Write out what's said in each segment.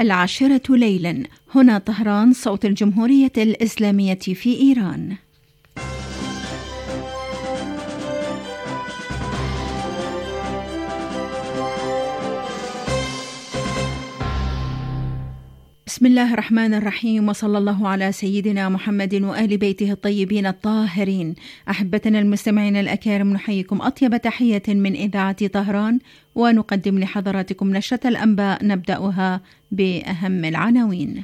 العاشرة ليلا، هنا طهران، صوت الجمهورية الإسلامية في إيران. بسم الله الرحمن الرحيم، وصلى الله على سيدنا محمد وآل بيته الطيبين الطاهرين. أحبتنا المستمعين الأكارم، نحييكم أطيب تحية من إذاعة طهران، ونقدم لحضراتكم نشرة الأنباء نبدأها بأهم العناوين.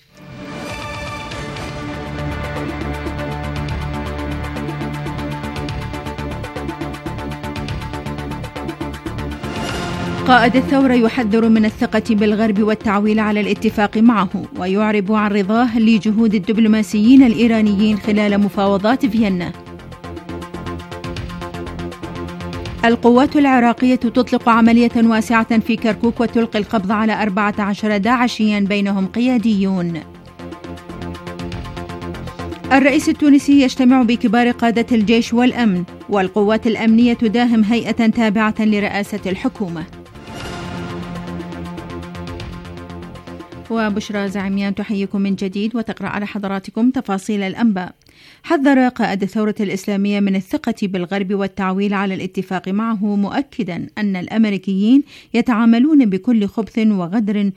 قائد الثورة يحذر من الثقة بالغرب والتعويل على الاتفاق معه، ويعرب عن رضاه لجهود الدبلوماسيين الإيرانيين خلال مفاوضات فيينا. القوات العراقية تطلق عملية واسعة في كركوك وتلقي القبض على 14 داعشيا بينهم قياديون. الرئيس التونسي يجتمع بكبار قادة الجيش والأمن، والقوات الأمنية تداهم هيئة تابعة لرئاسة الحكومة. وبشرى زعيميان تحييكم من جديد وتقرأ على حضراتكم تفاصيل الأنباء. حذر قائد الثورة الإسلامية من الثقة بالغرب والتعويل على الاتفاق معه، مؤكدا أن الأمريكيين يتعاملون بكل خبث وغدر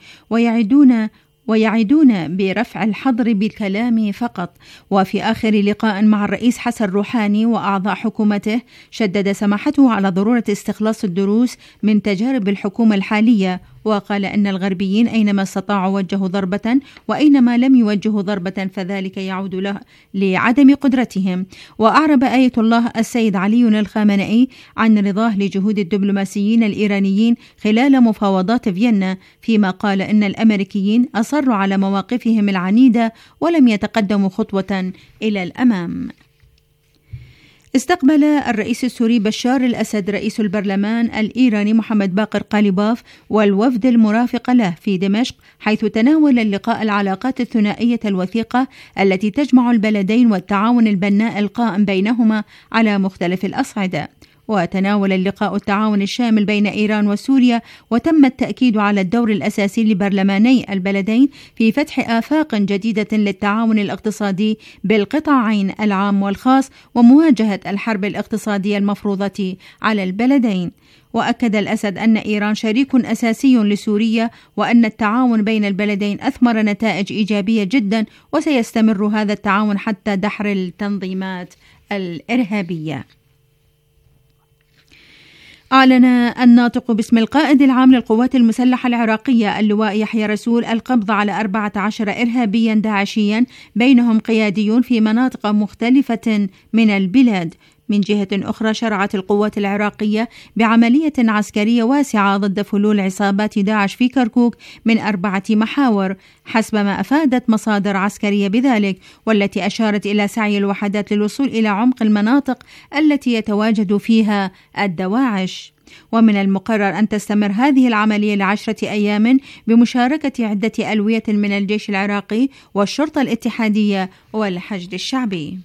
ويعدون برفع الحظر بالكلام فقط. وفي آخر لقاء مع الرئيس حسن روحاني وأعضاء حكومته، شدد سماحته على ضرورة استخلاص الدروس من تجارب الحكومة الحالية، وقال أن الغربيين أينما استطاعوا وجهوا ضربة، وأينما لم يوجهوا ضربة فذلك يعود له لعدم قدرتهم. وأعرب آية الله السيد علي الخامنئي عن رضاه لجهود الدبلوماسيين الإيرانيين خلال مفاوضات فيينا، فيما قال أن الأمريكيين أصروا على مواقفهم العنيدة ولم يتقدموا خطوة إلى الأمام. استقبل الرئيس السوري بشار الأسد رئيس البرلمان الإيراني محمد باقر قاليباف والوفد المرافق له في دمشق، حيث تناول اللقاء العلاقات الثنائية الوثيقة التي تجمع البلدين والتعاون البناء القائم بينهما على مختلف الأصعدة. وتناول اللقاء التعاون الشامل بين إيران وسوريا، وتم التأكيد على الدور الأساسي لبرلماني البلدين في فتح آفاق جديدة للتعاون الاقتصادي بالقطاعين العام والخاص، ومواجهة الحرب الاقتصادية المفروضة على البلدين. وأكد الأسد أن إيران شريك أساسي لسوريا، وأن التعاون بين البلدين أثمر نتائج إيجابية جدا، وسيستمر هذا التعاون حتى دحر التنظيمات الإرهابية. أعلن الناطق باسم القائد العام للقوات المسلحة العراقية اللواء يحيى رسول القبض على 14 إرهابيا داعشيا بينهم قياديون في مناطق مختلفة من البلاد. من جهة أخرى، شرعت القوات العراقية بعملية عسكرية واسعة ضد فلول عصابات داعش في كركوك من 4 محاور، حسب ما أفادت مصادر عسكرية بذلك، والتي أشارت إلى سعي الوحدات للوصول إلى عمق المناطق التي يتواجد فيها الدواعش. ومن المقرر أن تستمر هذه العملية ل10 أيام بمشاركة عدة ألوية من الجيش العراقي والشرطة الاتحادية والحشد الشعبي.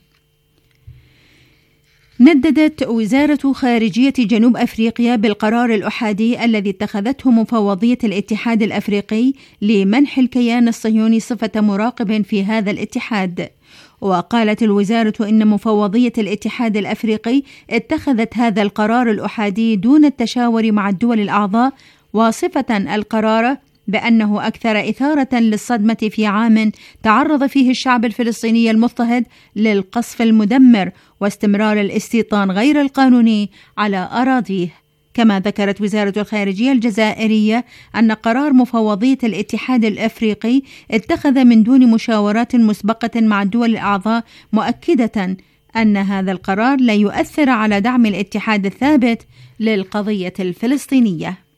نددت وزارة خارجية جنوب أفريقيا بالقرار الأحادي الذي اتخذته مفوضية الاتحاد الأفريقي لمنح الكيان الصهيوني صفة مراقب في هذا الاتحاد. وقالت الوزارة إن مفوضية الاتحاد الأفريقي اتخذت هذا القرار الأحادي دون التشاور مع الدول الأعضاء، واصفة القرار بأنه أكثر إثارة للصدمة في عام تعرض فيه الشعب الفلسطيني المضطهد للقصف المدمر واستمرار الاستيطان غير القانوني على أراضيه. كما ذكرت وزارة الخارجية الجزائرية أن قرار مفوضية الاتحاد الأفريقي اتخذ من دون مشاورات مسبقة مع الدول الأعضاء، مؤكدة أن هذا القرار لا يؤثر على دعم الاتحاد الثابت للقضية الفلسطينية.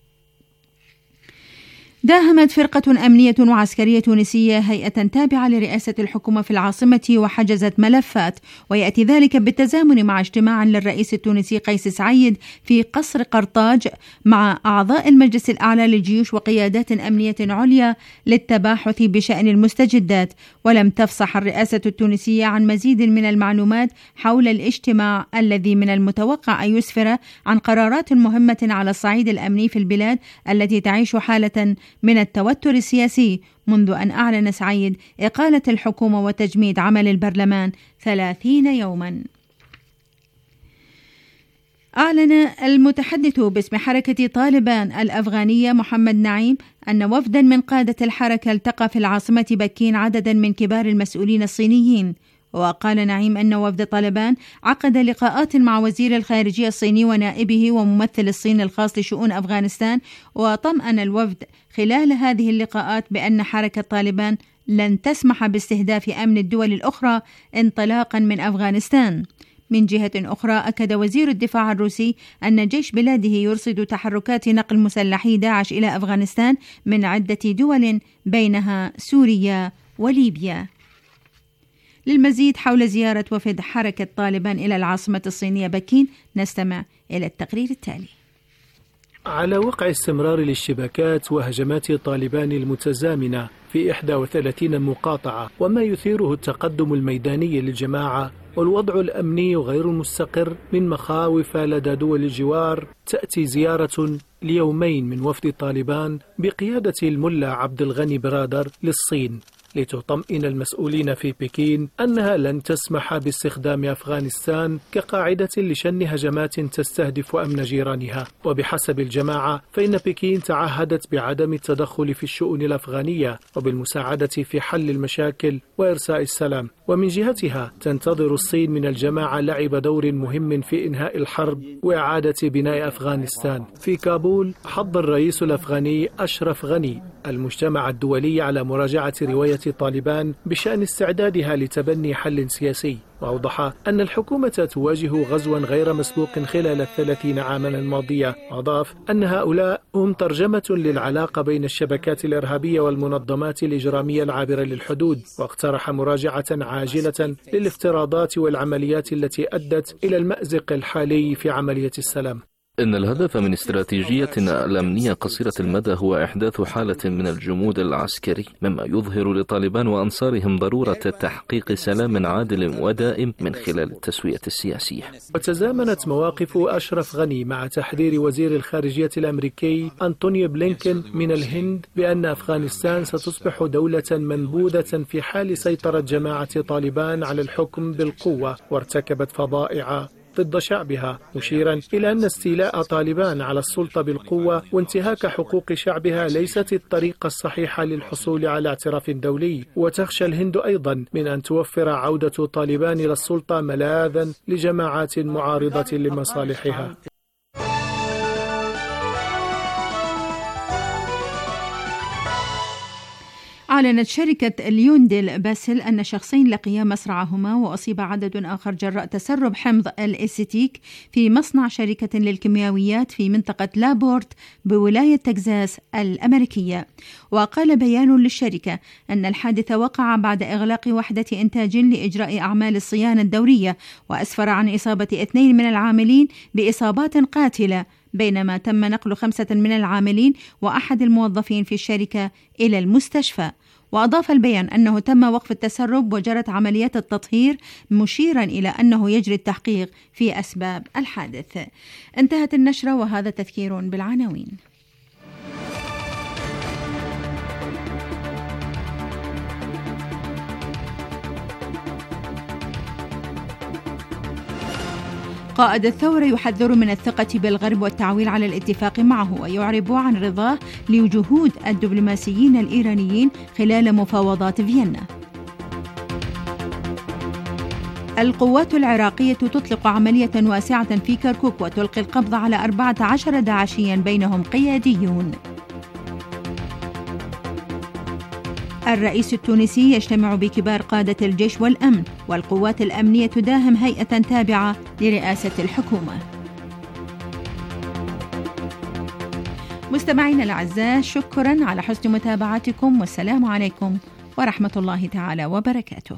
داهمت فرقة أمنية وعسكرية تونسية هيئة تابعة لرئاسة الحكومة في العاصمة وحجزت ملفات، ويأتي ذلك بالتزامن مع اجتماع للرئيس التونسي قيس سعيد في قصر قرطاج مع أعضاء المجلس الأعلى للجيوش وقيادات أمنية عليا للتباحث بشأن المستجدات. ولم تفصح الرئاسة التونسية عن مزيد من المعلومات حول الاجتماع الذي من المتوقع أن يسفر عن قرارات مهمة على الصعيد الأمني في البلاد التي تعيش حالة من التوتر السياسي منذ أن أعلن سعيد إقالة الحكومة وتجميد عمل البرلمان 30 يوما. أعلن المتحدث باسم حركة طالبان الأفغانية محمد نعيم أن وفدا من قادة الحركة التقى في العاصمة بكين عددا من كبار المسؤولين الصينيين. وقال نعيم أن وفد طالبان عقد لقاءات مع وزير الخارجية الصيني ونائبه وممثل الصين الخاص لشؤون أفغانستان، وطمأن الوفد خلال هذه اللقاءات بأن حركة طالبان لن تسمح باستهداف أمن الدول الأخرى انطلاقا من أفغانستان. من جهة أخرى، أكد وزير الدفاع الروسي أن جيش بلاده يرصد تحركات نقل مسلحي داعش إلى أفغانستان من عدة دول بينها سوريا وليبيا. للمزيد حول زيارة وفد حركة طالبان إلى العاصمة الصينية بكين نستمع إلى التقرير التالي. على وقع استمرار الاشتباكات وهجمات طالبان المتزامنة في 31 مقاطعة، وما يثيره التقدم الميداني للجماعة والوضع الأمني غير المستقر من مخاوف لدى دول الجوار، تأتي زيارة ليومين من وفد طالبان بقيادة الملا عبد الغني برادر للصين لتطمئن المسؤولين في بكين أنها لن تسمح باستخدام أفغانستان كقاعدة لشن هجمات تستهدف أمن جيرانها. وبحسب الجماعة فإن بكين تعهدت بعدم التدخل في الشؤون الأفغانية وبالمساعدة في حل المشاكل وإرساء السلام. ومن جهتها تنتظر الصين من الجماعة لعب دور مهم في إنهاء الحرب وإعادة بناء أفغانستان. في كابول حض الرئيس الأفغاني أشرف غني المجتمع الدولي على مراجعة رواية طالبان بشأن استعدادها لتبني حل سياسي، وأوضح أن الحكومة تواجه غزوا غير مسبوق خلال 30 عاما الماضية. وأضاف أن هؤلاء هم ترجمة للعلاقة بين الشبكات الإرهابية والمنظمات الإجرامية العابرة للحدود، واقترح مراجعة عاجلة للافتراضات والعمليات التي أدت إلى المأزق الحالي في عملية السلام. إن الهدف من استراتيجيتنا الأمنية قصيرة المدى هو إحداث حالة من الجمود العسكري، مما يظهر لطالبان وأنصارهم ضرورة تحقيق سلام عادل ودائم من خلال التسوية السياسية. وتزامنت مواقف أشرف غني مع تحذير وزير الخارجية الأمريكي أنتوني بلينكن من الهند بأن أفغانستان ستصبح دولة منبوذة في حال سيطرة جماعة طالبان على الحكم بالقوة وارتكبت فظائع ضد شعبها، مشيرا إلى أن استيلاء طالبان على السلطة بالقوة وانتهاك حقوق شعبها ليست الطريقة الصحيحة للحصول على اعتراف دولي. وتخشى الهند أيضا من أن توفر عودة طالبان إلى السلطة ملاذا لجماعات معارضة لمصالحها. أعلنت شركة ليونديل باسل أن شخصين لقيا مصرعهما وأصيب عدد آخر جراء تسرب حمض الإستيك في مصنع شركة للكيماويات في منطقة لابورت بولاية تكزاس الأمريكية. وقال بيان للشركة أن الحادث وقع بعد إغلاق وحدة إنتاج لإجراء أعمال الصيانة الدورية، وأسفر عن إصابة 2 من العاملين بإصابات قاتلة، بينما تم نقل 5 من العاملين وأحد الموظفين في الشركة إلى المستشفى. وأضاف البيان أنه تم وقف التسرب وجرت عمليات التطهير، مشيرا إلى أنه يجري التحقيق في أسباب الحادث. انتهت النشرة وهذا تذكير بالعناوين. قائد الثورة يحذر من الثقة بالغرب والتعويل على الاتفاق معه، ويعرب عن رضاه لجهود الدبلوماسيين الإيرانيين خلال مفاوضات فيينا. القوات العراقية تطلق عملية واسعة في كركوك وتلقي القبض على 14 داعشيا بينهم قياديون. الرئيس التونسي يجتمع بكبار قادة الجيش والأمن، والقوات الأمنية تداهم هيئة تابعة لرئاسة الحكومة. مستمعينا الأعزاء، شكرا على حسن متابعتكم، والسلام عليكم ورحمة الله تعالى وبركاته.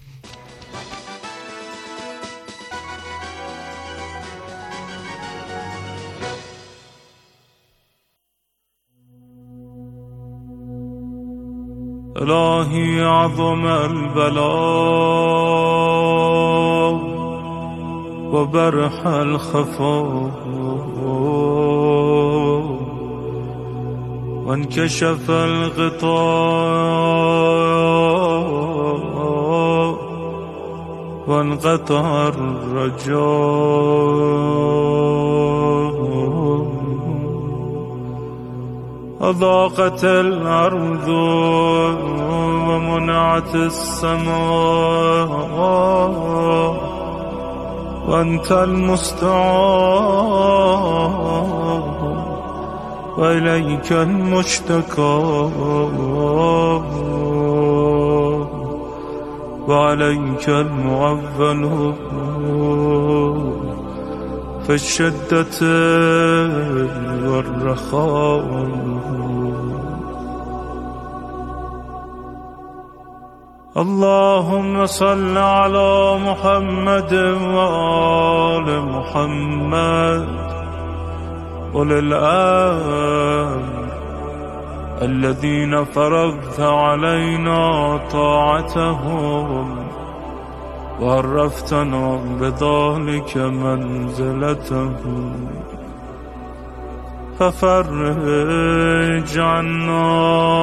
إلهي عظم البلاء وبرح الخفاء وانكشف الغطاء وانقطع الرجاء أضاقت الأرض ومنعت السماء وأنت المستعان وإليك المشتكى وعليك المعول في الشدة والرخاء. اللهم صل على محمد وآل محمد أولي الأمر الذين فرضت علينا طاعتهم وعرفتنا بذلك منزلتهم، ففرج عنا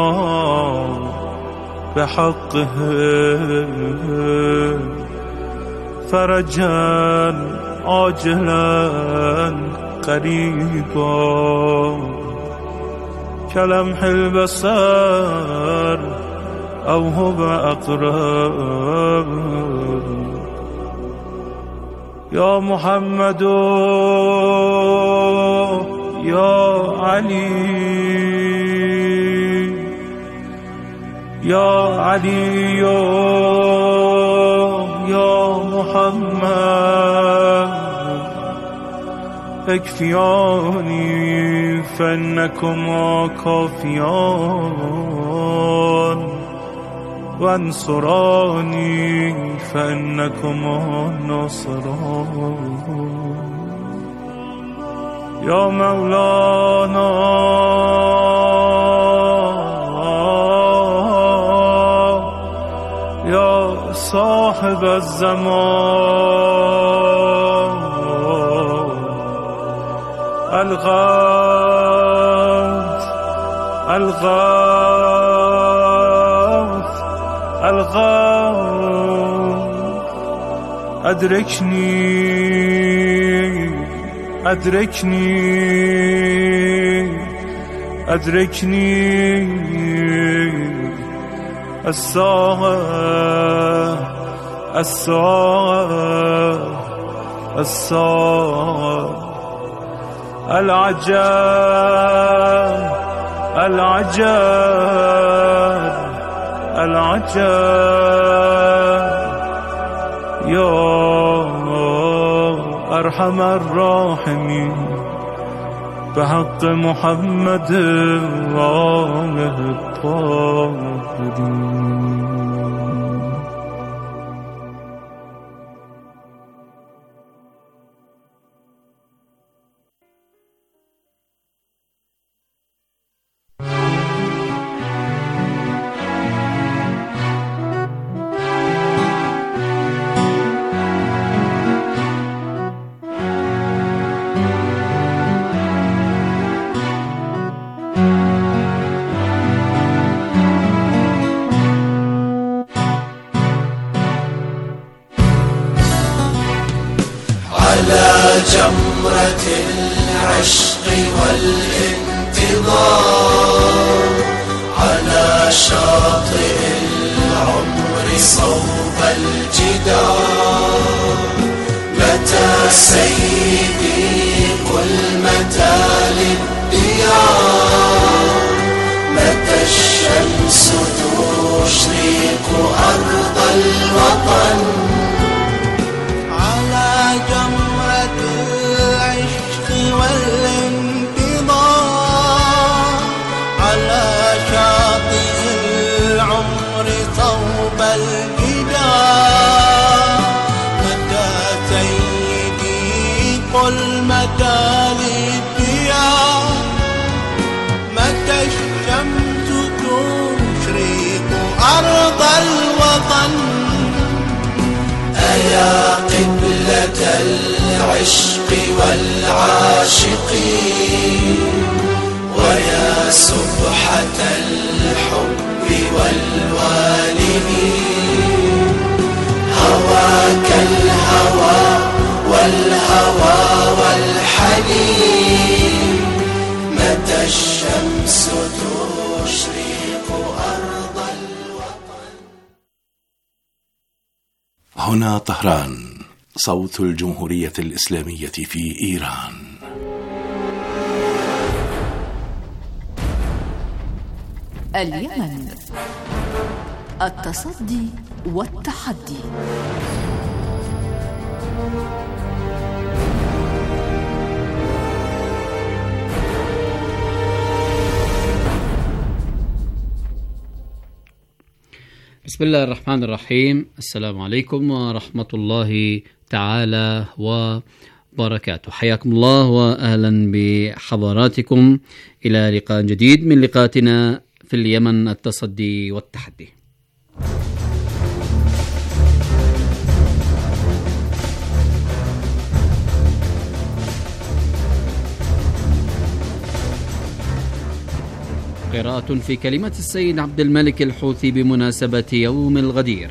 بحقهم فرجا عاجلا قريبا كلمح البصر أو هو أقرب. يا محمد يا علي يا علي يا محمد اكفياني فإنكما كافيان وانصراني فإنكما ناصران. يا مولانا يا صاحب الزمان الغوث الغوث الغوث أدركني أدركني أدركني الساعة الساعة الساعة العجاب العجاب العجاب. يا أرحم الراحمين بحق محمد وآله الطاهرين. جمرة العشق والانتظار على شاطئ العمر صوب الجدار. متى سيدي قل متى للديار، متى الشمس تشرق أرض الوطن. على جمرة العشق والانتظار على شاطئ العمر صوب الجدار. متى سيدي قل متى للديار، متى الشمس تشرق أرض الوطن. أيا قبلة العشق والعاشقين ويا سبحة الحب والوالد هواك الهوى والهوى والحنين متى الشمس تشرق أرض الوطن. هنا طهران، صوت الجمهورية الإسلامية في إيران. اليمن، التصدي والتحدي. بسم الله الرحمن الرحيم. السلام عليكم ورحمة الله تعالى وبركاته. حياكم الله وأهلا بحضراتكم إلى لقاء جديد من لقاءاتنا في اليمن، التصدي والتحدي. قراءة في كلمة السيد عبد الملك الحوثي بمناسبة يوم الغدير.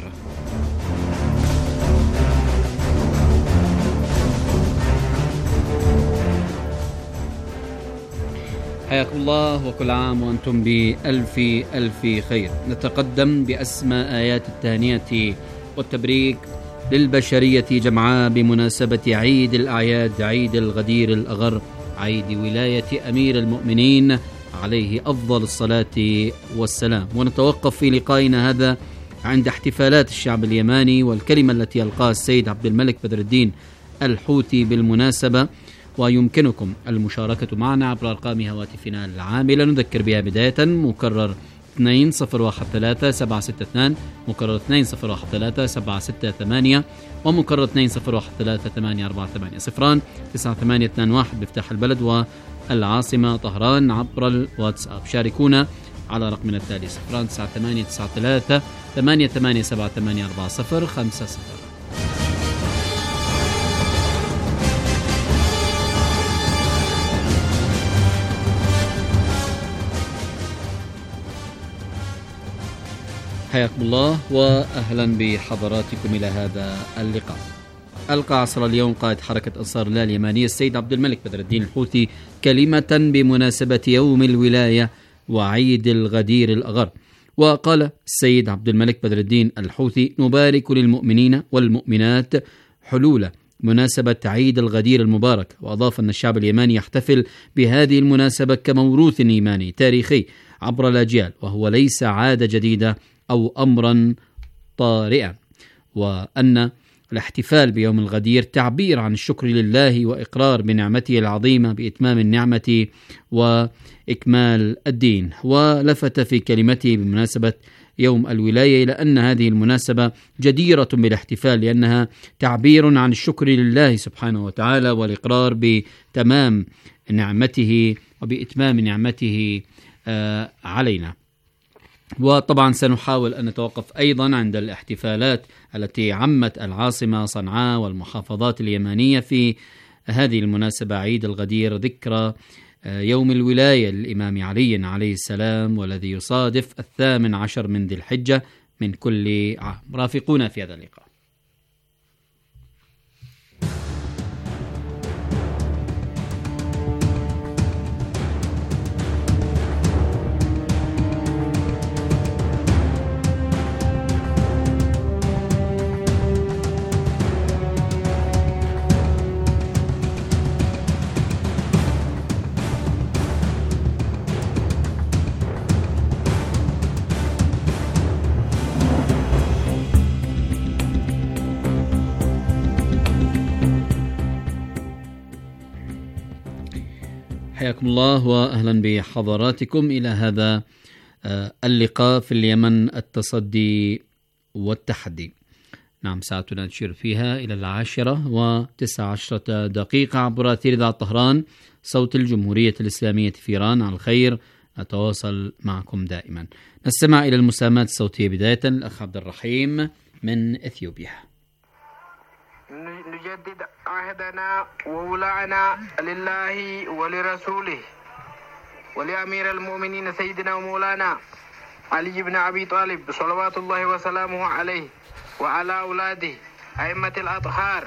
حياكم الله وكل عام وأنتم بألف ألف خير. نتقدم بأسمى آيات التهنئة والتبريك للبشرية جمعاء بمناسبة عيد الأعياد، عيد الغدير الأغر، عيد ولاية أمير المؤمنين عليه أفضل الصلاة والسلام. ونتوقف في لقائنا هذا عند احتفالات الشعب اليماني والكلمة التي يلقاها السيد عبد الملك بدر الدين الحوثي بالمناسبة، ويمكنكم المشاركة معنا عبر أرقام هواتفنا العاملة نذكر بها بداية: مكرر 2013-762، مكرر 2013-768، ومكرر 2013-848، 0-9821 بفتح البلد والعاصمة طهران عبر الواتساب. شاركونا على رقمنا التالي 0-9893-88784050. حياكم الله وأهلا بحضراتكم إلى هذا اللقاء. ألقى عصر اليوم قائد حركة أنصار الله اليمانية السيد عبد الملك بدر الدين الحوثي كلمة بمناسبة يوم الولاية وعيد الغدير الأغر. وقال السيد عبد الملك بدر الدين الحوثي: نبارك للمؤمنين والمؤمنات حلول مناسبة عيد الغدير المبارك. وأضاف أن الشعب اليماني يحتفل بهذه المناسبة كموروث إيماني تاريخي عبر الأجيال، وهو ليس عادة جديدة أو أمرا طارئا، وأن الاحتفال بيوم الغدير تعبير عن الشكر لله وإقرار بنعمته العظيمة بإتمام النعمة وإكمال الدين. ولفت في كلمته بمناسبة يوم الولاية إلى أن هذه المناسبة جديرة بالاحتفال لأنها تعبير عن الشكر لله سبحانه وتعالى والإقرار بتمام نعمته وبإتمام نعمته علينا. وطبعا سنحاول أن نتوقف أيضا عند الاحتفالات التي عمت العاصمة صنعاء والمحافظات اليمانية في هذه المناسبة، عيد الغدير، ذكرى يوم الولاية للإمام علي عليه السلام، والذي يصادف 18 من ذي الحجة من كل عام. رافقونا في هذا اللقاء. حياكم الله وأهلا بحضراتكم إلى هذا اللقاء في اليمن، التصدي والتحدي. نعم، ساعتنا نشير فيها إلى 10:19 عبر أثير إذاعة طهران صوت الجمهورية الإسلامية في إيران. على الخير، نتواصل معكم دائما. نستمع إلى المساهمات الصوتية بداية. الأخ عبد الرحيم من إثيوبيا. نجدد عهدنا وولعنا لله ولرسوله ولأمير المؤمنين سيدنا ومولانا علي بن أبي طالب صلوات الله وسلامه عليه وعلى أولاده أئمة الأطهار.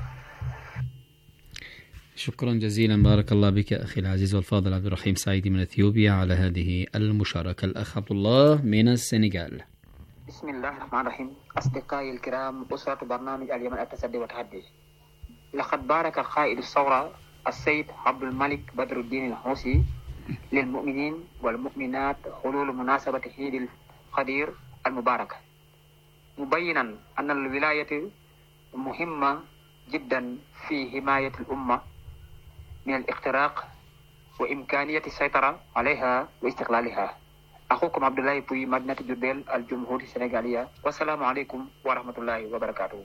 شكرا جزيلا، بارك الله بك أخي العزيز والفاضل عبد الرحيم سعيدي من أثيوبيا على هذه المشاركة. الأخ عبد الله من السنغال. بسم الله الرحمن الرحيم. أصدقائي الكرام، أسرة برنامج اليمن التصدي والتحدي، لقد بارك قائد الثورة السيد عبد الملك بدر الدين الحوثي للمؤمنين والمؤمنات حلول مناسبة عيد القدير المباركة، مبينا أن الولاية مهمة جدا في حماية الأمة من الاختراق وإمكانية السيطرة عليها واستقلالها. أخوكم عبد الله بوي، مدينة جربيل، الجمهورية السنغالية، والسلام عليكم ورحمة الله وبركاته.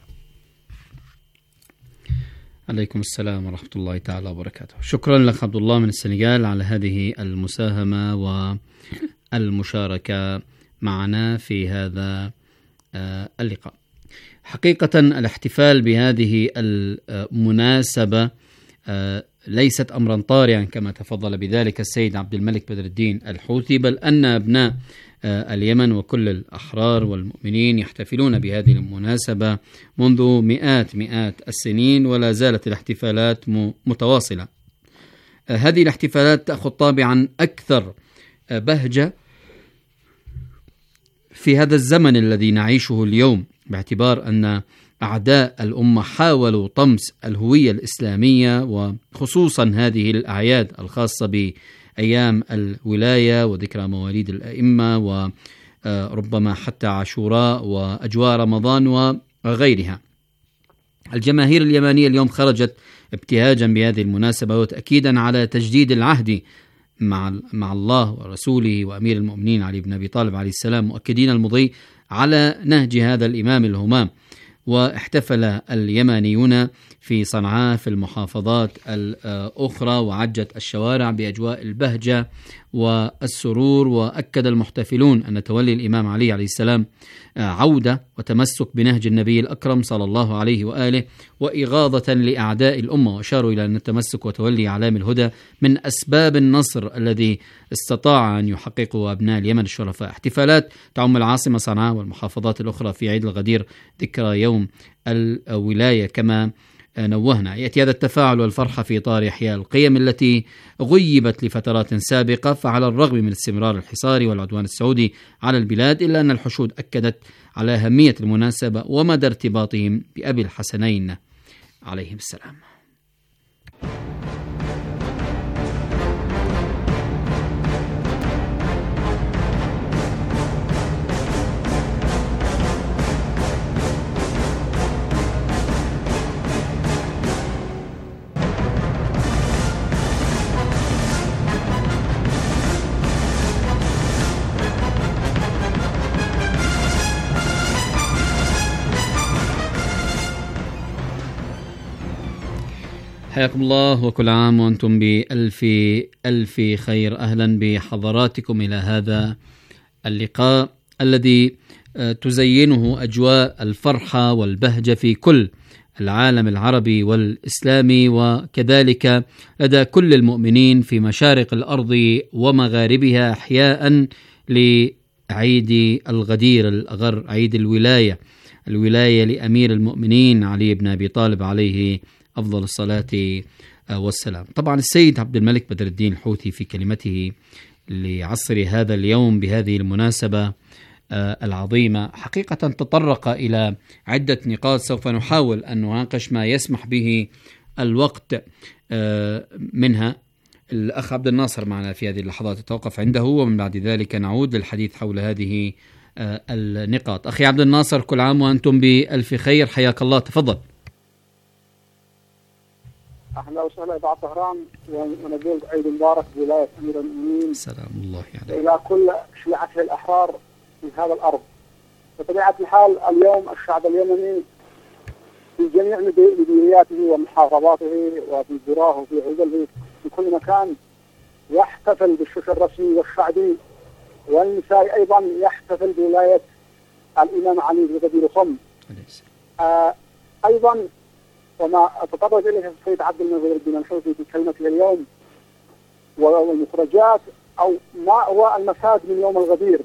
عليكم السلام ورحمة الله تعالى وبركاته. شكرا لك عبد الله من السنغال على هذه المساهمة والمشاركة معنا في هذا اللقاء. حقيقة الاحتفال بهذه المناسبة ليست أمرا طارئا كما تفضل بذلك السيد عبد الملك بدر الدين الحوثي، بل أن أبناء اليمن وكل الأحرار والمؤمنين يحتفلون بهذه المناسبة منذ مئات السنين، ولا زالت الاحتفالات متواصلة. هذه الاحتفالات تأخذ طابعا أكثر بهجة في هذا الزمن الذي نعيشه اليوم، باعتبار أن أعداء الأمة حاولوا طمس الهوية الإسلامية، وخصوصا هذه الأعياد الخاصة بأيام الولاية وذكرى مواليد الأئمة وربما حتى عاشوراء وأجواء رمضان وغيرها. الجماهير اليمنية اليوم خرجت ابتهاجا بهذه المناسبة وتأكيدا على تجديد العهد مع الله ورسوله وأمير المؤمنين علي بن أبي طالب عليه السلام، مؤكدين المضي على نهج هذا الإمام الهمام. واحتفل اليمنيون في صنعاء في المحافظات الأخرى وعجت الشوارع بأجواء البهجة والسرور، وأكد المحتفلون أن تولي الإمام علي عليه السلام عودة وتمسك بنهج النبي الأكرم صلى الله عليه وآله وإغاظة لأعداء الأمة، وأشاروا إلى أن التمسك وتولي علام الهدى من أسباب النصر الذي استطاع أن يحققه أبناء اليمن الشرفاء. احتفالات تعم العاصمة صنعاء والمحافظات الأخرى في عيد الغدير ذكرى يوم الولاية كما نوهنا. يأتي هذا التفاعل والفرحة في إطار إحياء القيم التي غيبت لفترات سابقة، فعلى الرغم من استمرار الحصار والعدوان السعودي على البلاد إلا أن الحشود أكدت على أهمية المناسبة ومدى ارتباطهم بأبي الحسنين عليهم السلام. حياكم الله وكل عام وأنتم بألف خير. أهلا بحضراتكم إلى هذا اللقاء الذي تزينه أجواء الفرحة والبهجة في كل العالم العربي والإسلامي، وكذلك لدى كل المؤمنين في مشارق الأرض ومغاربها، إحياء لعيد الغدير الأغر، عيد الولاية لأمير المؤمنين علي بن أبي طالب عليه أفضل الصلاة والسلام. طبعا السيد عبد الملك بدر الدين الحوثي في كلمته لعصر هذا اليوم بهذه المناسبة العظيمة حقيقة تطرق إلى عدة نقاط سوف نحاول أن نناقش ما يسمح به الوقت منها. الأخ عبد الناصر معنا في هذه اللحظات، نتوقف عنده ومن بعد ذلك نعود للحديث حول هذه النقاط. أخي عبد الناصر، كل عام وأنتم بألف خير، حياك الله، تفضل. أهلا وسهلا بعد طهران، ونقول عيد مبارك بولاية أمير المؤمنين سلام الله عليك إلى كل شيعة الأحرار في هذا الأرض. بطبيعة الحال اليوم الشعب اليمني في جميع مديرياته ومحافظاته وفي قراه وفي عزله في كل مكان يحتفل بالشكر الرسمي والشعبي، والنسائي أيضا يحتفل بولاية الإمام علي بن غدير خم. أيضا وما تطرق إليه السيد عبد الملك بدر الدين الحوثي في كلمته اليوم والمخرجات أو ما هو المفاد من يوم الغدير.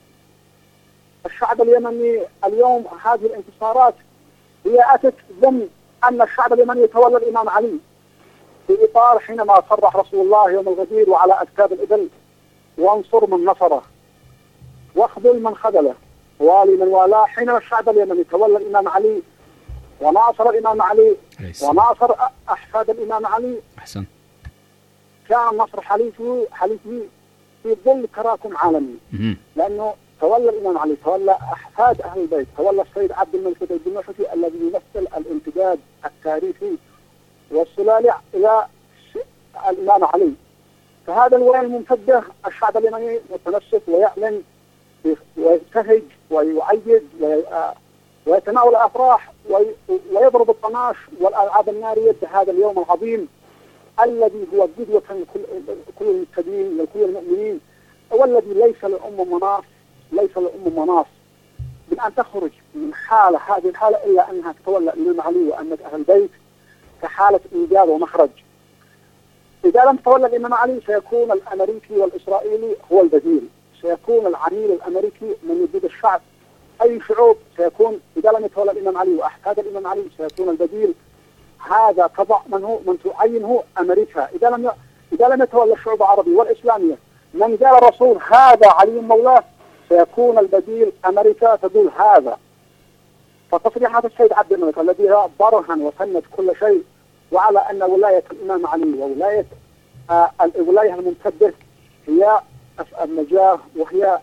الشعب اليمني اليوم هذه الانتصارات هي أتت ضمن أن الشعب اليمني يتولى الإمام علي في إطار حينما صرح رسول الله يوم الغدير وعلى أكتاف الإبل: وانصر من نصره واخذل من خذله والي من والاه. حينما الشعب اليمني تولى الإمام علي وناصر الإمام علي وناصر أحفاد الإمام علي، أحسن، كان نصر حليفه في ظل تراكم عالمي، لأنه تولى الإمام علي، تولى أحفاد أهل البيت، تولى السيد عبد الملك بن المرشدي الذي يمثل الامتداد التاريخي والسلالي إلى الإمام علي. فهذا الوعي الممتد الشعب اليمني متمسك ويعلن ويبتهج ويعيد ويتناول الأفراح ويضرب الطناش والألعاب النارية بهذا اليوم العظيم الذي هو قدوة لكل المتدين ولكل المؤمنين، والذي ليس للأمة مناص من أن تخرج من هذه الحالة إلا أنها تتولى الإمام علي وأن أهل البيت كحالة إيجاد ومخرج. إذا لم تتولى الإمام علي سيكون الأمريكي والإسرائيلي هو البديل، سيكون العميل الأمريكي من وجود الشعب. أي شعوب سيكون إذا لم يتولى الإمام علي وأحفاد الإمام علي سيكون البديل. هذا تضع من تعينه أمريكا. إذا لم يتولى الشعوب العربية والإسلامية من قال الرسول هذا علي مولاه سيكون البديل أمريكا تقول هذا. فتصريحات السيد عبد الملك الذي برهن وسند كل شيء وعلى أن ولاية الإمام علي وولاية الولاية الممتدة هي النجاة وهي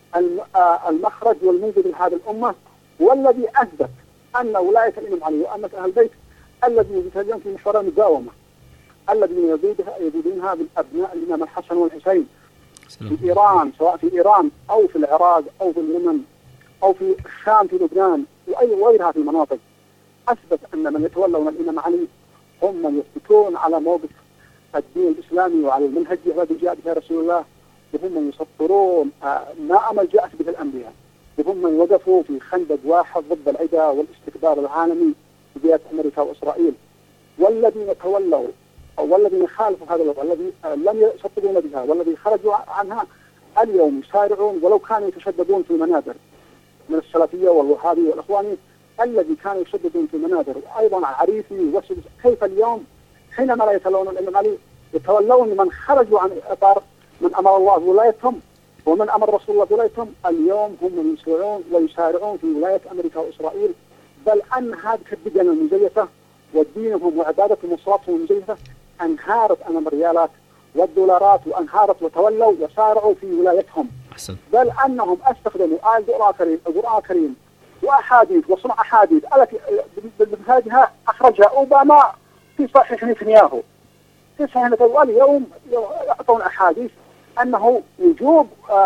المخرج والمنجد لهذه الأمة، والذي أثبت أن ولاية الإمام علي وأمة أهل البيت الذي يتجهون في مشوار المداومة الذين يزيدونها بالأبناء الإمام الحسن والحسين في إيران، سواء في إيران أو في العراق أو في اليمن أو في الشام في لبنان وغيرها في المناطق، أثبت أن من يتولون الإمام علي هم من يثبتون على موقف الدين الإسلامي وعلى المنهج الذي جاء به رسول الله، وهم من يسطرون ما أمل جاءت به الأنبياء، وهم من وقفوا في خندق واحد ضد العدا والاستكبار العالمي بجهة أمريكا وإسرائيل. والذين تولوا أو والذين خالفوا هذا والذي لم يصدقون بها والذي خرجوا عنها اليوم يسارعون ولو كانوا يتشددون في منابر من السلفية والوهابية والإخواني الذي كانوا يشددون في منابر، وأيضا عريفي وسد. كيف اليوم حينما لا يتولون الإمام علي يتولون من خرجوا عن إطار من أمر الله بولايتهم ومن أمر رسول الله بولايتهم؟ اليوم هم من يسرعون ويسارعون في ولاية أمريكا وإسرائيل، بل أن هذه الدين المزيفة ودينهم وعبادتهم وصلاتهم المزيفة انهارت أمام الريالات والدولارات وانهارت وتولوا وسارعوا في ولايتهم. بل أنهم استخدموا القرآن الكريم وأحاديث وصنع أحاديث التي بمثالها أخرجها أوباما في صحيح نتنياهو. في صحيح نتنياهو واليوم يعطون أحاديث أنه وجوب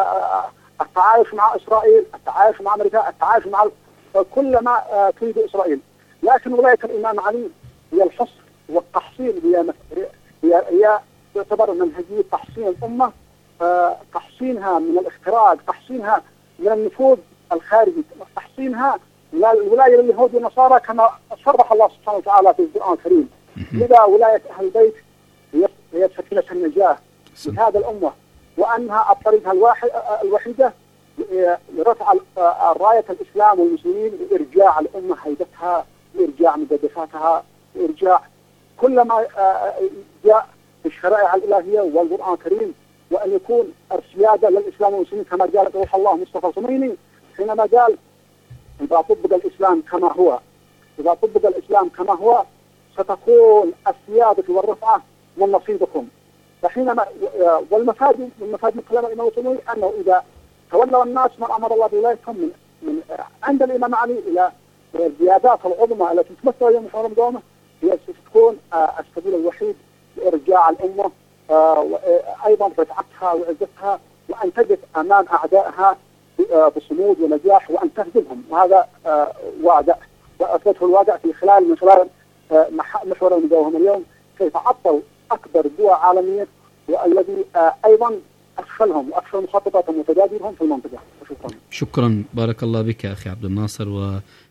التعايش مع إسرائيل، التعايش مع أمريكا، التعايش مع كل ما تريد إسرائيل. لكن ولاية الإمام علي هي الحصر والتحصين، هي تعتبر منهجية تحصين الأمة، تحصينها من الاختراق، تحصينها من النفوذ الخارجي، تحصينها من الولاية لليهود والنصارى كما صرح الله سبحانه وتعالى في القرآن الكريم. لذا ولاية أهل البيت هي سكينة النجاة لهذا الأمة، وأنها الطريقة الوحيدة لرفع راية الإسلام والمسلمين، لإرجاع الأمة هيبتها، لإرجاع مقدساتها، لإرجاع كل ما جاء في الشرائع الإلهية والقرآن الكريم، وأن يكون السيادة للإسلام والمسلمين كما قال روح الله مصطفى الخميني حينما قال: إذا طبق الإسلام كما هو، إذا طبق الإسلام كما هو ستكون السيادة والرفعة من نصيبكم. فحينما والمفاد من كلام الإمام الخميني أنه إذا تولوا الناس من أمر الله بولايتهم من عند الإمام علي إلى الزيادات العظمى التي تمثل يوم محرم دومه، هي ستكون السبيل الوحيد لإرجاع الأمة وأيضا رفعتها وعزتها، وأن تقف أمام أعدائها بصمود ونجاح، وأن تهزمهم. وهذا واقع وأثبته الواقع من خلال محور المداومة اليوم، كيف عطلوا أكبر قوى عالمية والذي أيضا أفشلهم وأفشل مخططاتهم وتدابيرهم في المنطقة. شكرا، بارك الله بك أخي عبد الناصر،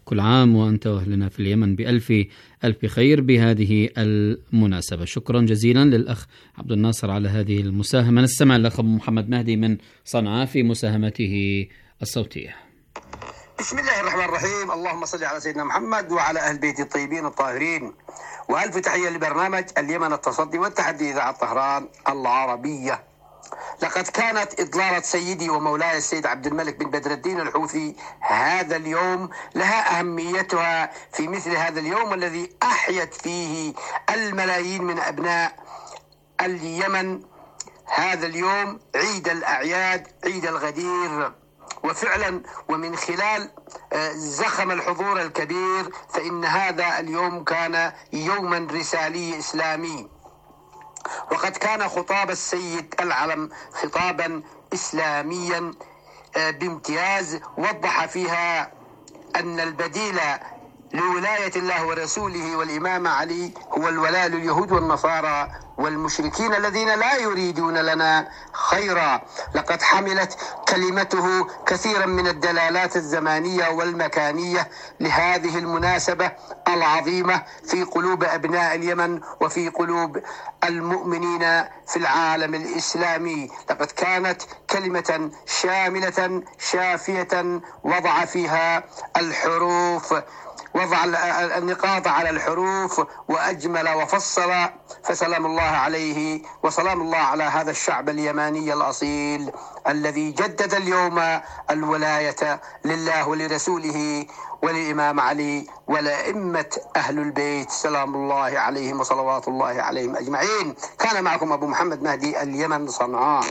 كل عام وأنت وأهلنا في اليمن بألف ألف خير بهذه المناسبة. شكرا جزيلا للأخ عبد الناصر على هذه المساهمة. نستمع للأخ محمد مهدي من صنعاء في مساهمته الصوتية. بسم الله الرحمن الرحيم. اللهم صل على سيدنا محمد وعلى أهل بيت الطيبين الطاهرين، وألف تحية لبرنامج اليمن التصدي والتحدي إذاعة طهران العربية. لقد كانت إضلالة سيدي ومولاي السيد عبد الملك بن بدر الدين الحوثي هذا اليوم لها أهميتها في مثل هذا اليوم الذي أحيت فيه الملايين من أبناء اليمن هذا اليوم عيد الأعياد، عيد الغدير. وفعلا ومن خلال زخم الحضور الكبير فإن هذا اليوم كان يوما رسالي إسلامي، وقد كان خطاب السيد العلم خطابا إسلاميا بامتياز، وضح فيها أن البديل لولاية الله ورسوله والإمام علي هو الولاء لليهود والنصارى والمشركين الذين لا يريدون لنا خيرا. لقد حملت كلمته كثيرا من الدلالات الزمانية والمكانية لهذه المناسبة العظيمة في قلوب أبناء اليمن وفي قلوب المؤمنين في العالم الإسلامي. لقد كانت كلمة شاملة شافية وضع فيها الحروف، وضع النقاط على الحروف وأجمل وفصل، فسلام الله عليه وسلام الله على هذا الشعب اليماني الأصيل الذي جدد اليوم الولاية لله ولرسوله وللإمام علي ولأئمة أهل البيت سلام الله عليهم وصلوات الله عليهم أجمعين. كان معكم أبو محمد مهدي، اليمن صنعاء.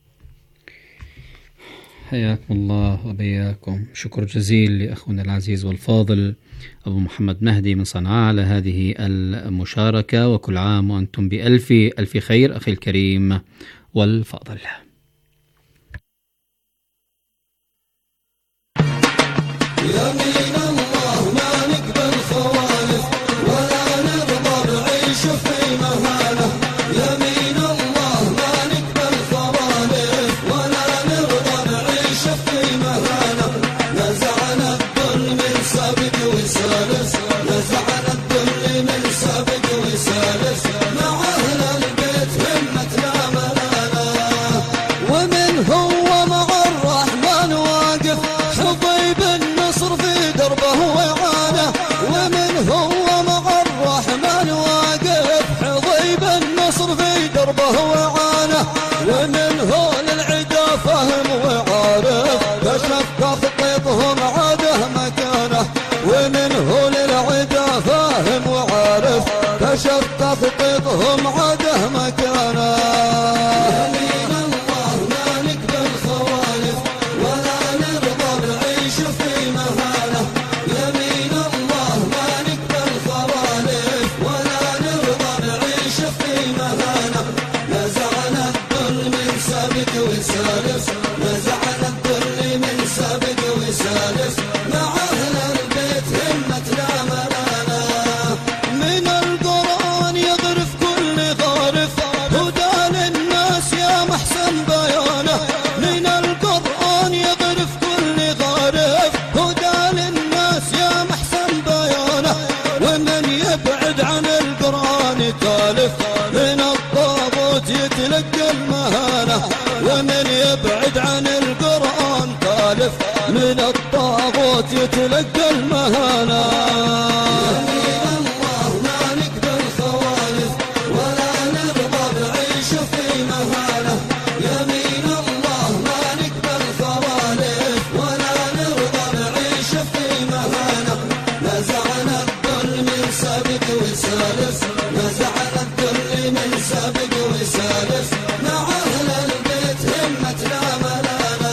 حياكم الله وبياكم. شكر جزيل لأخونا العزيز والفاضل أبو محمد مهدي من صنعاء على هذه المشاركة، وكل عام وأنتم بألف ألف خير أخي الكريم والفاضل. يمين الله ما نقبل خوالف ولا نرضى بعيش في مهانة. يمين الله ما نقبل خوالف ولا نرضى بعيش في مهانة. نزعنا الذل من سابق وسالس، نزعنا الذل من سابق وسالس، مع أهل البيت همتنا ملانا. ومن هو مع الرحمن واقف حضيب النصر في دربه وعانه. ومن هو مع الرحمن واقف حضيب النصر في دربه وعانه. ومن هو للعدا فهم وعارف كشف تخطيطهم عاده مكانه. ومن هو للعدا فاهم وعارف كشف تخطيطهم عاده مكانه. يمين الله ما نقبل خوالف ولا نرضى بعيش في مهانة. يمين الله ما نقبل خوالف ولا نرضى بعيش في مهانة. نزعنا الذل من سابق وسالف، نزعنا الذل من سابق وسالف، مع أهل البيت همتنا ملانا. من القرآن يغرف كل غارف هدى للناس يا محسن بيانه. من القرآن يغرف كل غارف هدى للناس يا محسن بيانه. ومن يبعد عن القرآن تالف من الطاغوت يتلقى المهانة. ومن يبعد عن القرآن تالف من الطاغوت يتلقى المهانة. يمين الله ما نقبل خوالف ولا نرضى بعيش في مهانة. يمين الله ما نقبل خوالف ولا نرضى بعيش في مهانة. نزعنا الذل من سابق وسالف، نزعنا الذل من سابق وسالف، مع أهل البيت همتنا ملانا.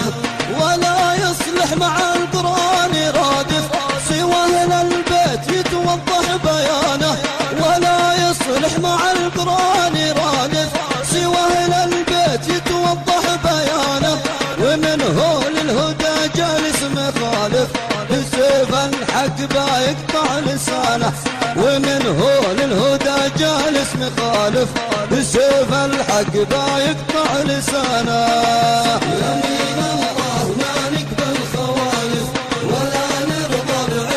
ولا يصلح مع القرآن رادف سوى أهل البيت يتوضح بيانه. ولا يصلح مع القرآن رادف سوى أهل البيت يتوضح بيانه. ومن هو للهدى جالس مخالف بسيف الحق بايقطع لسانه. ومن هو للهدى جالس مخالف بسيف الحق بايقطع لسانه. يمين الله ما نقبل خوالف ولا نرضى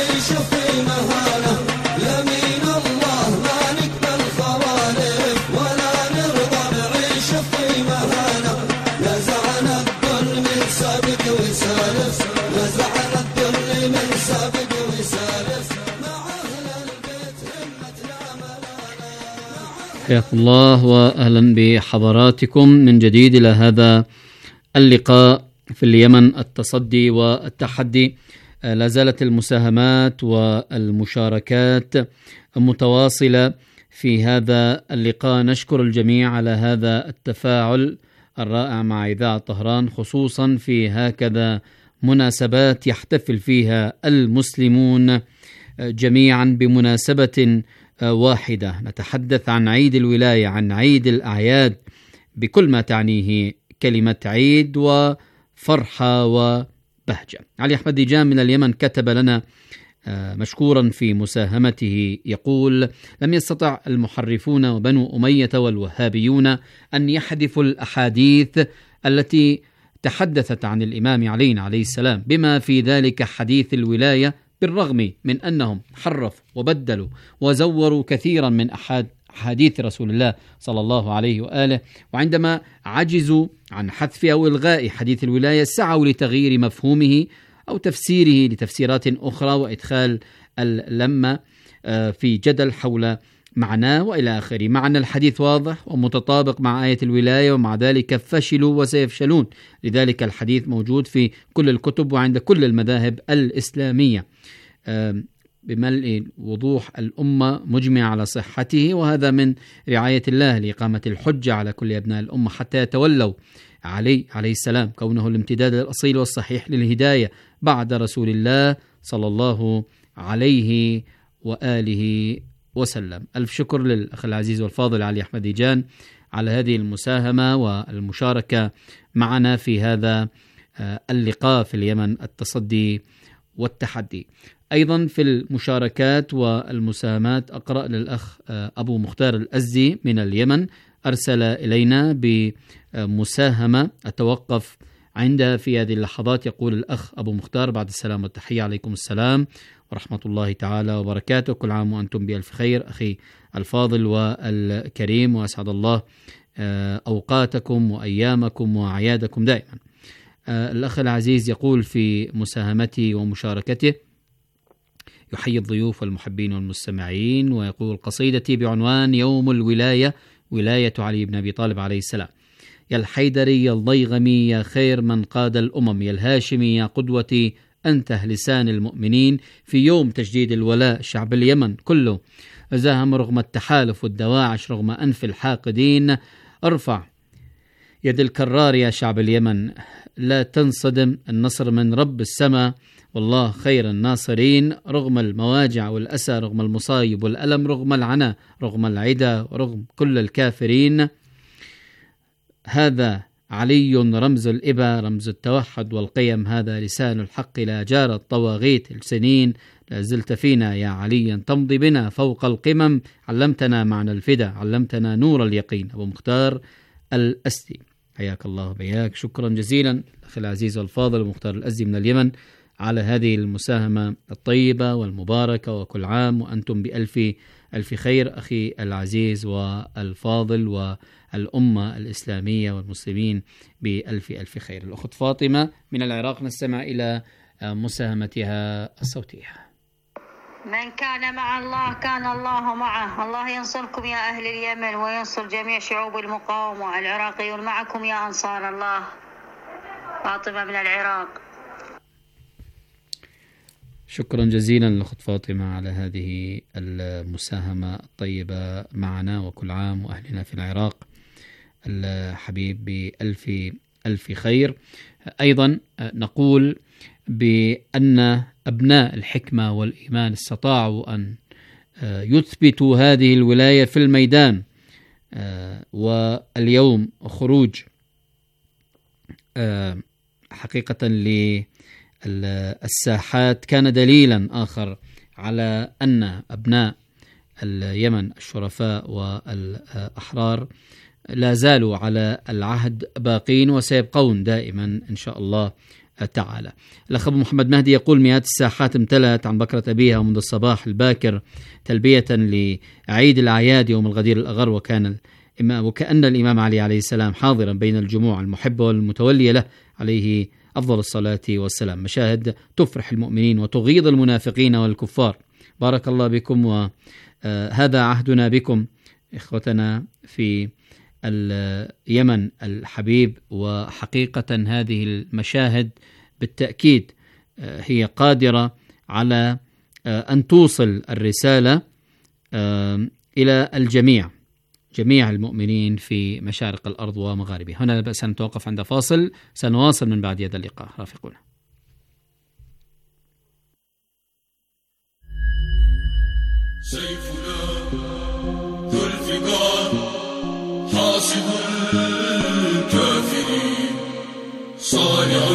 حياكم الله وأهلا بحضراتكم من جديد إلى هذا اللقاء في اليمن، التصدي والتحدي. لا زالت المساهمات والمشاركات متواصلة في هذا اللقاء. نشكر الجميع على هذا التفاعل الرائع مع إذاعة طهران، خصوصا في هكذا مناسبات يحتفل فيها المسلمون جميعا بمناسبة واحدة. نتحدث عن عيد الولاية، عن عيد الأعياد بكل ما تعنيه كلمة عيد وفرحة وبهجة. علي أحمد ديجان من اليمن كتب لنا مشكورا في مساهمته، يقول: لم يستطع المحرفون وبنو أمية والوهابيون أن يحذفوا الأحاديث التي تحدثت عن الإمام علي عليه السلام، بما في ذلك حديث الولاية، بالرغم من أنهم حرفوا وبدلوا وزوروا كثيرا من أحاديث رسول الله صلى الله عليه وآله. وعندما عجزوا عن حذف أو إلغاء حديث الولاية سعوا لتغيير مفهومه أو تفسيره لتفسيرات أخرى وإدخال اللمة في جدل حول معناه وإلى آخره، مع أن الحديث واضح ومتطابق مع آية الولاية، ومع ذلك فشلوا وسيفشلون. لذلك الحديث موجود في كل الكتب وعند كل المذاهب الإسلامية بملء وضوح، الأمة مجمع على صحته، وهذا من رعاية الله لإقامة الحجة على كل أبناء الأمة حتى يتولوا علي عليه السلام، كونه الامتداد الأصيل والصحيح للهداية بعد رسول الله صلى الله عليه وآله وسلم. ألف شكر للأخ العزيز والفاضل علي أحمد ديجان على هذه المساهمة والمشاركة معنا في هذا اللقاء في اليمن، التصدي والتحدي. أيضا في المشاركات والمساهمات أقرأ للأخ أبو مختار الأزدي من اليمن، أرسل إلينا بمساهمة أتوقف عندها في هذه اللحظات. يقول الأخ أبو مختار: بعد السلام والتحية، عليكم السلام ورحمة الله تعالى وبركاته، كل عام وأنتم بألف خير أخي الفاضل والكريم، وأسعد الله أوقاتكم وأيامكم وأعيادكم دائما. الأخ العزيز يقول في مساهمته ومشاركته: يحيي الضيوف والمحبين والمستمعين، ويقول: قصيدتي بعنوان يوم الولاية، ولاية علي بن أبي طالب عليه السلام. يا الحيدري يا الضيغمي يا خير من قاد الأمم، يا الهاشمي يا قدوتي أنت لسان المؤمنين، في يوم تجديد الولاء شعب اليمن كله زاهم رغم التحالف والدواعش، رغم أنف الحاقدين. ارفع يد الكرار يا شعب اليمن، لا تنصدم، النصر من رب السماء والله خير الناصرين، رغم المواجع والأسى، رغم المصايب والألم، رغم العناء، رغم العدا، ورغم كل الكافرين. هذا علي رمز الإبا، رمز التوحد والقيم، هذا لسان الحق لا جار الطواغيت السنين، لا زلت فينا يا علي تمضي بنا فوق القمم، علمتنا معنى الفدا، علمتنا نور اليقين. أبو مختار الأزدي، حياك الله وبياك. شكرا جزيلا أخي العزيز والفاضل أبو مختار الأزدي من اليمن على هذه المساهمة الطيبة والمباركة، وكل عام وأنتم بألف ألف خير أخي العزيز والفاضل، والأمة الإسلامية والمسلمين بألف ألف خير. الأخت فاطمة من العراق نستمع إلى مساهمتها الصوتية. من كان مع الله كان الله معه، الله ينصركم يا أهل اليمن وينصر جميع شعوب المقاومة، العراقيون معكم يا أنصار الله. فاطمة من العراق. شكرا جزيلا لأخت فاطمة على هذه المساهمة الطيبة معنا، وكل عام وأهلنا في العراق الحبيب بألف ألف خير. أيضا نقول بأن أبناء الحكمة والإيمان استطاعوا أن يثبتوا هذه الولاية في الميدان، واليوم خروج حقيقة للساحات كان دليلا آخر على أن أبناء اليمن الشرفاء والأحرار لا زالوا على العهد باقين وسيبقون دائما إن شاء الله تعالى. الأخ أبو محمد مهدي يقول: مئات الساحات امتلأت عن بكرة أبيها ومنذ الصباح الباكر تلبية لعيد الأعياد يوم الغدير الأغر، وكأن الإمام علي عليه السلام حاضرا بين الجموع المحبة والمتولية له عليه أفضل الصلاة والسلام. مشاهد تفرح المؤمنين وتغيظ المنافقين والكفار. بارك الله بكم، وهذا عهدنا بكم إخوتنا في اليمن الحبيب. وحقيقة هذه المشاهد بالتأكيد هي قادرة على أن توصل الرسالة إلى الجميع، جميع المؤمنين في مشارق الأرض ومغاربها. هنا سنتوقف عند فاصل، سنواصل من بعد هذا اللقاء. رافقونا. سيفنا ذو الفقار حاصد الكافرين صانع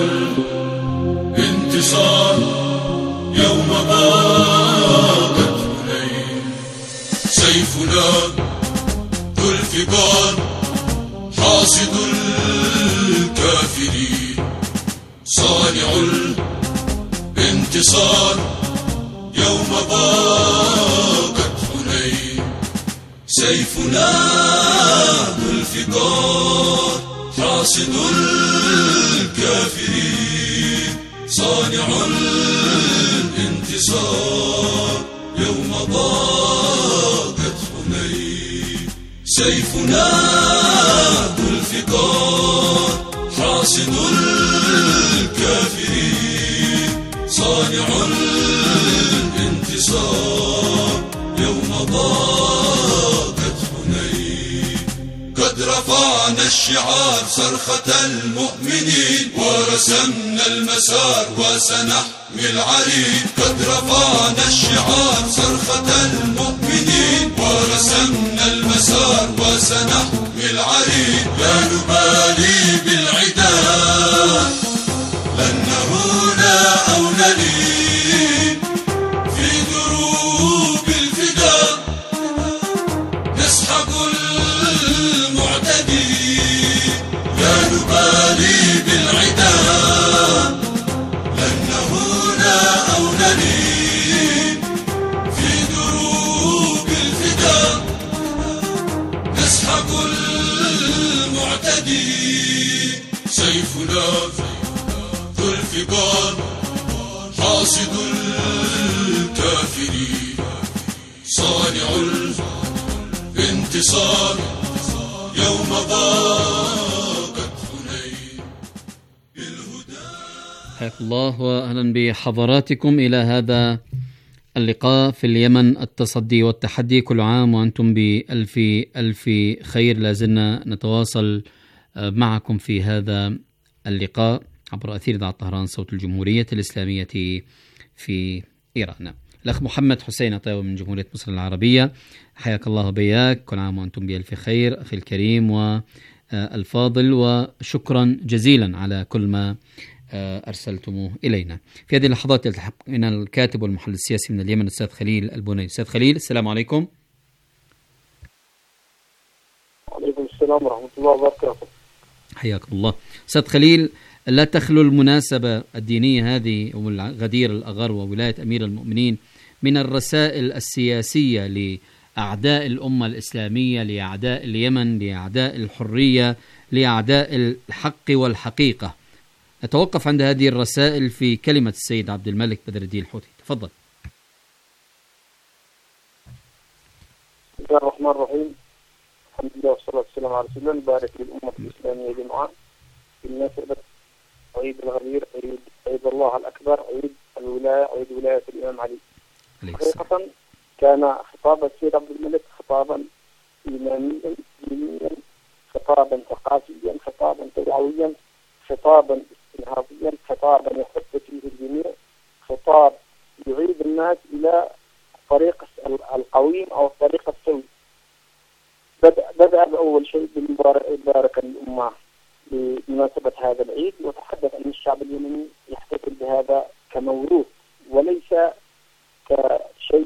الانتصار يوم ضاقت هنين. سيفنا ذو الفقار حاصد الكافرين صانع الانتصار يوم ضاقت هنين. سيفنا ذو الفقار حاصد الكافرين صانع الانتصار يوم ضاقت هنين. سيفنا ذو الفقار حاصد الكافرين صانع الانتصار يوم ضاقت هنين. قد رفعنا الشعار صرخة المؤمنين ورسمنا المسار وسنحمي العرين. قد رفعنا الشعار صرخة المؤمنين ورسمنا المسار وسنحمي العرين. لا نبالي بالعداء لن نهون أو نلين في دروب الفداء نسحق المعتدين. لا نبالي بالعداء لن نهون أو نلين في دروب الفداء نسحق المعتدين. سيفنا ذو الفقار حاصد الكافرين صانع الانتصار يوم ضاقت هنين. حياكم الله وأهلا بحضراتكم إلى هذا اللقاء في اليمن، التصدي والتحدي. كل عام وأنتم بألف ألف خير. لازلنا نتواصل معكم في هذا اللقاء عبر أثير إذاعة طهران صوت الجمهورية الإسلامية في إيران. الأخ محمد حسين عطاوي من جمهورية مصر العربية، حياك الله وبياك. كل عام وأنتم بألف خير أخي الكريم والفاضل، وشكرا جزيلا على كل ما أرسلتموه إلينا. في هذه اللحظات يلتحق من الكاتب والمحلل السياسي من اليمن الأستاذ خليل البنيدي. أستاذ خليل، السلام عليكم. وعليكم السلام ورحمة الله وبركاته. حياكم الله. أستاذ خليل، لا تخلو المناسبة الدينية هذه وغدير الأغر وولاية أمير المؤمنين من الرسائل السياسية لأعداء الأمة الإسلامية، لأعداء اليمن، لأعداء الحرية، لأعداء الحق والحقيقة. أتوقف عند هذه الرسائل في كلمة السيد عبد الملك بدر الدين الحوثي. تفضل. بسم الله الرحمن الرحيم. الحمد لله والصلاة والسلام على رسول الله. بارك للأمة الإسلامية جميعا بالنسبة عيد الغدير، عيد الله الأكبر، عيد الولاية، عيد ولاية الإمام علي. حقيقة كان خطاب السيد عبد الملك خطابا إيمانيا دينيا، خطابا ثقافيا، خطابا توعويا، خطابا استنهاضيا، خطابا يحث فيه الجميع، خطاب يعيد الناس إلى الطريق القويم أو الطريق السوي. بدأ بأول شيء بالمباركة للأمة بمناسبة هذا العيد، وتحدث أن الشعب اليمني يحتفل بهذا كموروث وليس كشيء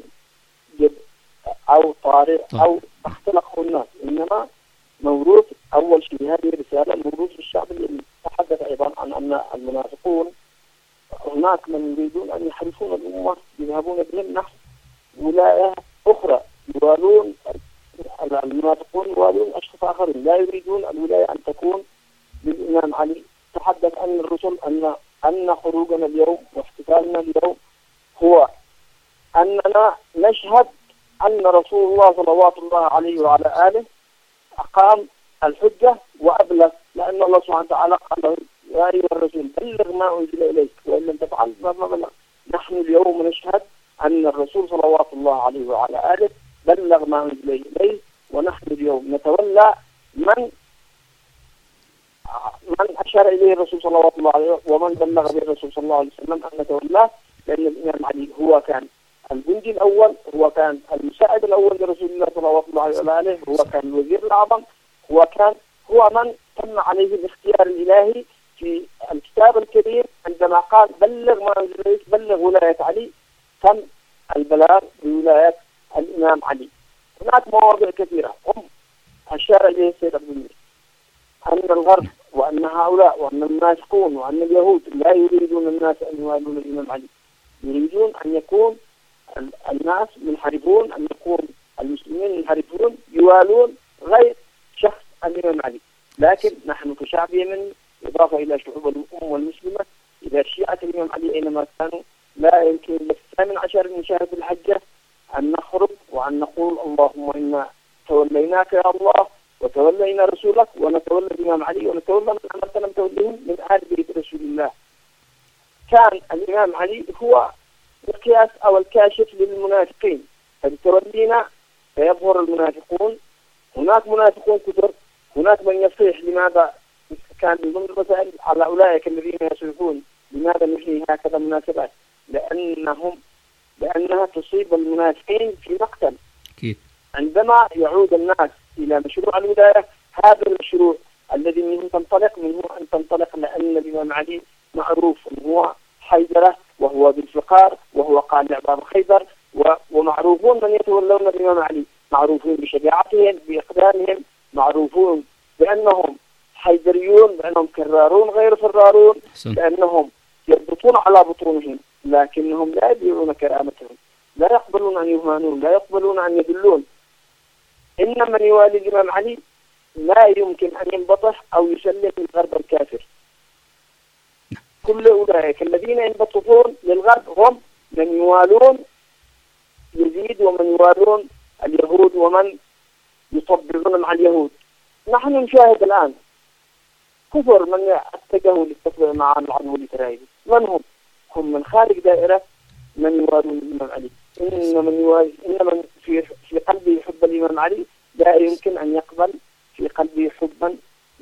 أو طارئ أو اختلقه الناس، إنما موروث. أول شيء هذه رسالة موروث للشعب اليمني. تحدث أيضا عن أن المنافقون هناك من يريدون أن يحرفون الأمة، يذهبون بهم نحو ولاية أخرى، يوالون المنافقون يوالون أشخاص آخرين، لا يريدون الولاية أن تكون للإمام علي. تحدث أن الرسل أن خروجنا اليوم واحتفالنا اليوم هو أننا نشهد أن رسول الله صلوات الله عليه وعلى آله أقام الحجة وأبلغ، لأن الله سبحانه وتعالى قال له يا أيها الرسول بلغ ما أنزل إليك وإن لم تفعل ما بلغ. نحن اليوم نشهد أن الرسول صلوات الله عليه وعلى آله بلغ ما أنزل إليه، ونحن اليوم نتولى من أشار إليه الرسول صلوات الله عليه ومن بلغ به الرسول صلى الله عليه وسلم أن نتولاه، لأن الإمام علي هو كان الجندي الأول، هو كان المساعد الأول لرسول الله صلى الله عليه وآله، هو كان الوزير الأعظم، هو من تم عليه الاختيار الإلهي في الكتاب الكريم عندما قال بلغ ما أنزل إليك، بلغ ولاية علي، تم البلاغ بولاية الإمام علي. هناك مواضيع كثيرة أشار إليه السيد عبد الملك أن الغرب وأن هؤلاء وأن المنافقون وأن اليهود لا يريدون الناس أن يوالون الإمام علي، يريدون أن يكون الناس منحرفون، أن يكون المسلمين منحرفون يوالون غير شخص الإمام علي. لكن نحن كشعب يمني إضافة إلى شعوب الأمة المسلمة إلى شيعة الإمام علي أينما كانوا، لا يمكن للثامن عشر من شهر الحجة أن نخرج وأن نقول اللهم إنا توليناك يا الله وتولينا رسولك ونتولى الإمام علي ونتولى من أمرتنا بتوليهم من آل بيت رسول الله. كان الإمام علي هو القياس أو الكاشف للمنافقين، فبتولينا سيظهر المنافقون. هناك منافقون كثر، هناك من يصيح لماذا كان من ضمن المسائل على أولئك الذين يصيحون لماذا نحيي هكذا مناسبات، لأنها تصيب المنافقين في مقتل. عندما يعود الناس إلى مشروع الولاية، هذا المشروع الذي منه أن تنطلق لأن الإمام علي معروف هو حيدرة وهو بالفقار وهو قالع باب خيبر، ومعروفون من يتولون الإمام علي، معروفون بشجاعتهم بإقدامهم، معروفون بأنهم حيدريون، بأنهم كرارون غير فرارون، بأنهم يربطون على بطونهم لكنهم لا يبيعون كرامتهم، لا يقبلون أن يهانون، لا يقبلون أن يذلون. إن من يوالي الإمام علي لا يمكن أن ينبطح أو يسلم للغرب الكافر. كل أولئك الذين ينبطحون للغرب هم من يوالون يزيد ومن يوالون اليهود ومن يطبعون مع اليهود. نحن نشاهد الآن كثر من اتجهوا للتطبيع مع العدو الإسرائيلي. من هم؟ هم من خارج دائرة من يوالون الإمام علي. إن من في قلبه حب الإمام علي لا يمكن أن يقبل في قلبه حبا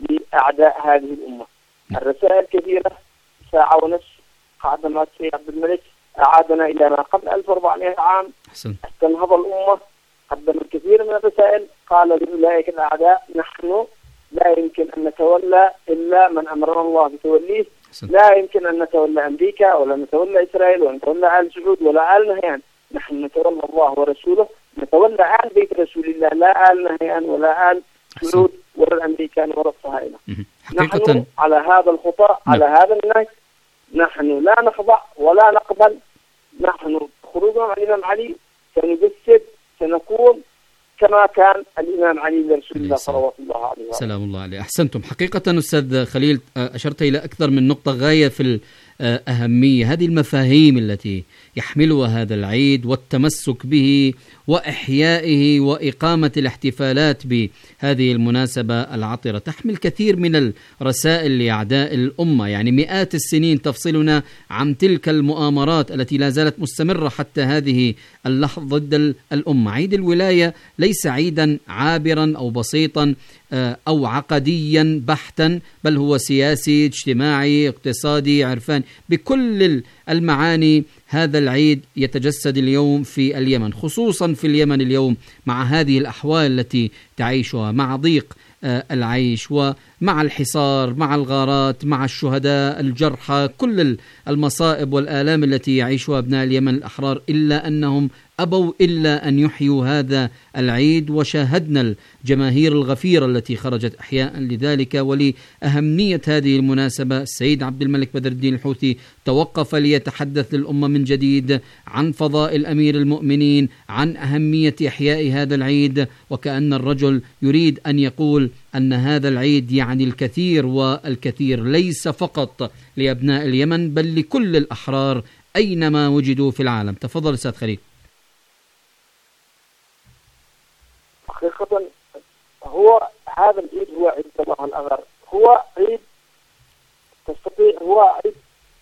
لأعداء هذه الأمة. الرسائل كثيرة، ساعة ونصف قعدنا السيد عبد الملك أعادنا إلى ما قبل 1400 عام. استنهض الأمة، قدم الكثير من الرسائل، قال لأولئك الأعداء نحن لا يمكن أن نتولى إلا من أمرنا الله بتوليه. لا يمكن أن نتولى أمريكا ولا نتولى إسرائيل ولا نتولى آل سعود ولا آل نهيان. نحن نتولى الله ورسوله، نتولى آل بيت رسول الله، لا آل نهيان ولا آل سعود ولا الأمريكان ولا الصهاينة. نحن على هذا الخطأ، على هذا النهج نحن لا نخضع ولا نقبل. نحن خروجنا عن الإمام علي سنجسد، سنكون كما كان الإمام علي لرسول الله صلوات الله عليه وسلم. سلام الله عليه. أحسنتم حقيقة أستاذ خليل، أشرت إلى أكثر من نقطة غاية في الأهمية. هذه المفاهيم التي يحملها هذا العيد والتمسك به وإحيائه وإقامة الاحتفالات بهذه المناسبة العطرة تحمل كثير من الرسائل لأعداء الأمة، يعني مئات السنين تفصلنا عن تلك المؤامرات التي لا زالت مستمرة حتى هذه اللحظة ضد الأمة. عيد الولاية ليس عيدا عابرا أو بسيطا أو عقديا بحتا، بل هو سياسي اجتماعي اقتصادي عرفاني بكل المعاني. هذا العيد يتجسد اليوم في اليمن، خصوصا في اليمن اليوم مع هذه الأحوال التي تعيشها، مع ضيق العيش ومع الحصار، مع الغارات، مع الشهداء الجرحى، كل المصائب والآلام التي يعيشها أبناء اليمن الأحرار، إلا أنهم أبوا إلا أن يحيوا هذا العيد. وشاهدنا الجماهير الغفيرة التي خرجت أحياء لذلك ولأهمية هذه المناسبة. السيد عبد الملك بدر الدين الحوثي توقف ليتحدث للأمة من جديد عن فضائل أمير المؤمنين، عن أهمية إحياء هذا العيد، وكأن الرجل يريد أن يقول أن هذا العيد يعني الكثير، والكثير ليس فقط لأبناء اليمن بل لكل الأحرار أينما وجدوا في العالم. تفضل أستاذ خليل. حقيقة هو هذا العيد هو عيد صباح الأغر، هو عيد تستطيع، هو عيد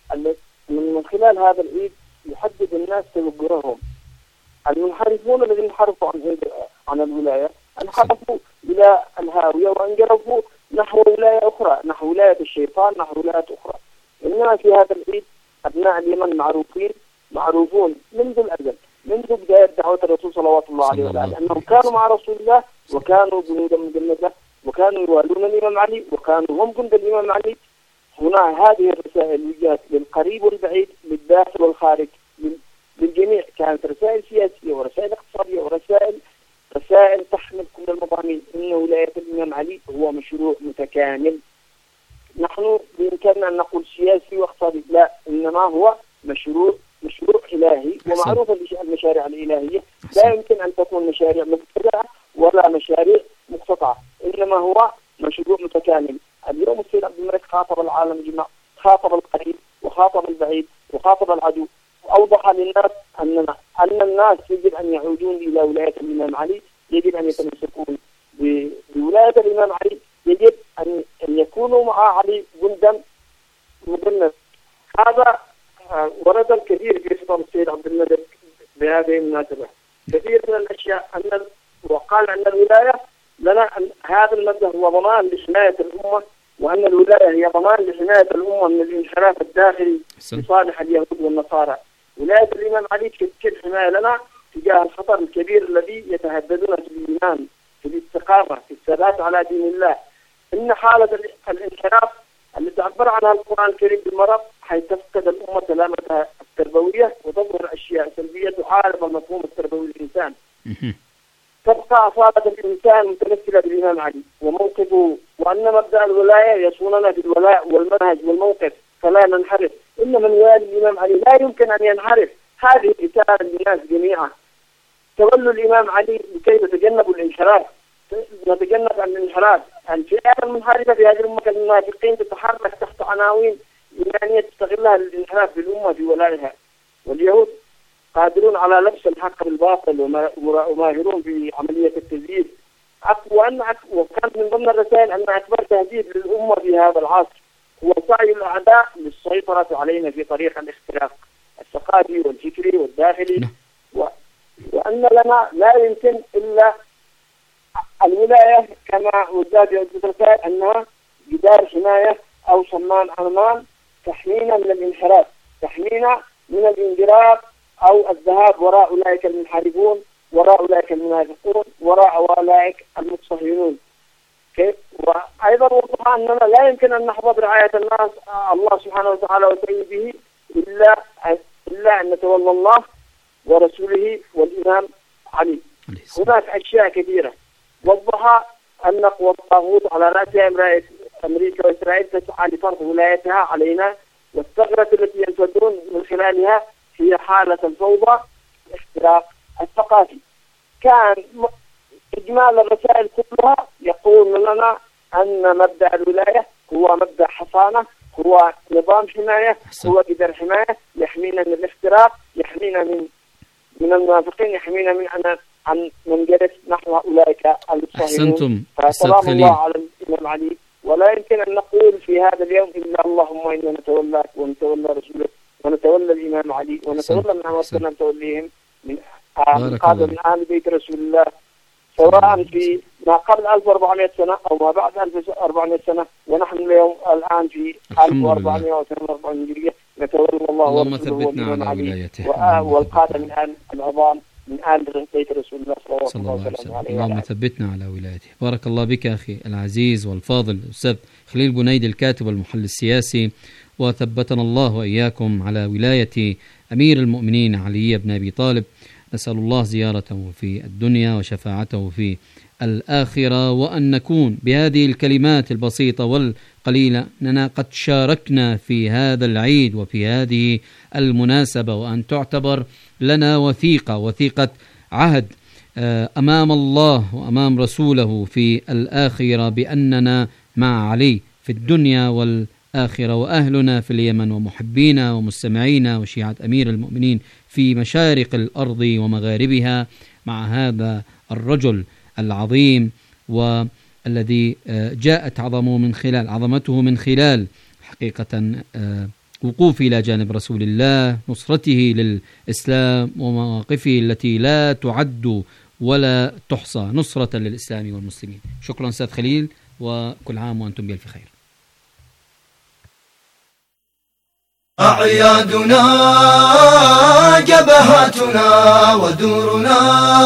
من خلال هذا العيد يحدد الناس توجههم. المنحرفون الذين انحرفوا عن الولاية انحرفوا إلى الهاوية وانجرفوا نحو ولاية أخرى، نحو ولاية الشيطان، نحو ولاية أخرى. إنما في هذا العيد أبناء اليمن معروفون منذ الأزل، منذ بداية دعوة الرسول صلوات الله عليه وسلم، أنهم كانوا مع رسول الله وكانوا جنودا مجندة وكانوا يوالون الإمام علي وكانوا هم جند الإمام علي. هنا هذه الرسائل وجهت للقريب والبعيد، للداخل والخارج، للجميع. كانت رسائل سياسية ورسائل اقتصادية ورسائل تحمل كل المضامين. إن ولاية الإمام علي هو مشروع متكامل. نحن بإمكاننا أن نقول سياسي واقتصادي، لا، إنما هو مشروع إلهي. ومعروف المشاريع الإلهية لا يمكن أن تكون مشاريع مبتدأة ولا مشاريع مقتطعة، إنما هو مشروع متكامل. اليوم السيد عبد الملك خاطب العالم جميعا، خاطب القريب وخاطب البعيد وخاطب العدو، وأوضح للناس أن الناس يجب أن يعودون إلى ولاية الإمام علي، يجب أن يتمسكون بولاية الإمام علي، يجب أن يكونوا مع علي جندا مجند. هذا ورد الكثير في خطاب السيد عبد الملك بهذه المناسبة. كثير من الأشياء وقال أن الولاية لنا، هذا المبدأ هو ضمان لحماية الأمة، وأن الولاية هي ضمان لحماية الأمة من الانحراف الداخلي لصالح اليهود والنصارى. ولاية الإمام علي تشكل حماية لنا تجاه الخطر الكبير الذي يتهددون في الإيمان، في الاستقامة، في الثبات على دين الله. إن حالة الانحراف التي عبر عنها القرآن الكريم بالمرض، حيث تفقد الأمة سلامتها التربوية وتظهر أشياء سلبية تعارض المفهوم التربوي للإنسان. تبقى أصالة الإنسان متمثلة بالإمام علي وموقفه، وأن مبدأ الولاية يصوننا بالولاء والمنهج والموقف، فلا ننحرف. إن من والي الإمام علي لا يمكن أن ينحرف. هذه رسالة للناس جميعا. تولوا الإمام علي لكي نتجنب الانحراف، نتجنب الانحراف. الفئات المنحرفة في هذه الأمة المنافقين تتحرك تحت عناوين إيمانية تستغلها للانحراف بالأمة في ولائها. واليهود قادرون على لبس الحق بالباطل وماهرون في عملية التزييف. وكانت من ضمن الرسائل أن أكبر تهديد للأمة في هذا العصر هو سعي الأعداء للسيطرة علينا في طريق الاختراق الثقافي والفكري والداخلي، وأن لنا لا يمكن إلا الولاية كما وجدت في الرسائل أنها جدار حماية أو صمان أمان تحمينا من الانحراف، تحمينا من الانجراف أو الذهاب وراء أولئك المنحرفون، وراء أولئك المنافقون، وراء أولئك المتصهينون. وأيضا وضح أننا لا يمكن أن نحفظ رعاية الناس الله سبحانه وتعالى وسيده إلا أن نتولى الله ورسوله والإمام علي. هناك أشياء كثيرة وضح أن قوى الطاغوت على رأسها أمريكا وإسرائيل تسعى لفرض ولايتها علينا، والثغرة التي ينفذون من خلالها هي حالة الفوضى الاختراق الثقافي. كان إجمال الرسائل كلها يقول لنا أن مبدأ الولاية هو مبدأ حصانة، هو نظام حماية، هو جدار حماية يحمينا من الاختراق، يحمينا من المنافقين، يحمينا من أن ننجرف نحو أولئك المتصهينون. فسلام الله على الإمام علي. ولا يمكن أن نقول في هذا اليوم إلا اللهم إنا نتولاك ونتولى رسولك ونتولى الإمام علي ونتولى من أمرنا نتوليهم من قادة من آل بيت رسول الله، سواء في ما قبل 1400 سنة أو ما بعد 1400 سنة، ونحن اليوم الآن في 1442 هجرية نتولى الله ورسوله والإمام علي والقادة من آل العظام من آل بيت رسول الله صلى الله عليه وسلم. اللهم ثبتنا على ولايته. بارك الله بك أخي العزيز والفاضل الأستاذ خليل بنيدي الكاتب والمحلل السياسي، وثبتنا الله وإياكم على ولاية أمير المؤمنين علي بن أبي طالب. نسأل الله زيارته في الدنيا وشفاعته في الآخرة، وأن نكون بهذه الكلمات البسيطة والقليلة أننا قد شاركنا في هذا العيد وفي هذه المناسبة، وأن تعتبر لنا وثيقة عهد أمام الله وأمام رسوله في الآخرة بأننا مع علي في الدنيا والآخرة، وأهلنا في اليمن ومحبينا ومستمعينا وشيعة أمير المؤمنين في مشارق الأرض ومغاربها مع هذا الرجل العظيم والذي جاءت عظمته من خلال حقيقة وقوفه إلى جانب رسول الله، نصرته للإسلام ومواقفه التي لا تعد ولا تحصى نصرة للإسلام والمسلمين. شكرا أستاذ خليل، وكل عام وأنتم بألف خير. أعيادنا جبهاتنا ودورنا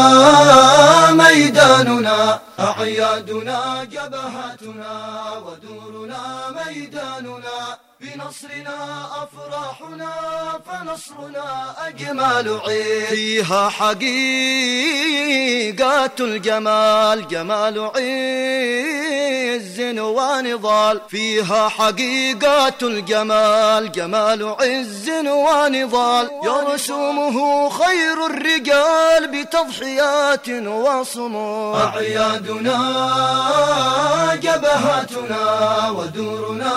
ميداننا، أعيادنا جبهاتنا ودورنا ميداننا، بنصرنا أفراحنا فنصرنا أجمل عيد، فيها حقيقة الجمال جمال عز ونضال، فيها حقيقة الجمال جمال عز ونضال، يرسمه خير الرجال بتضحيات وصمود. أعيادنا جبهاتنا ودورنا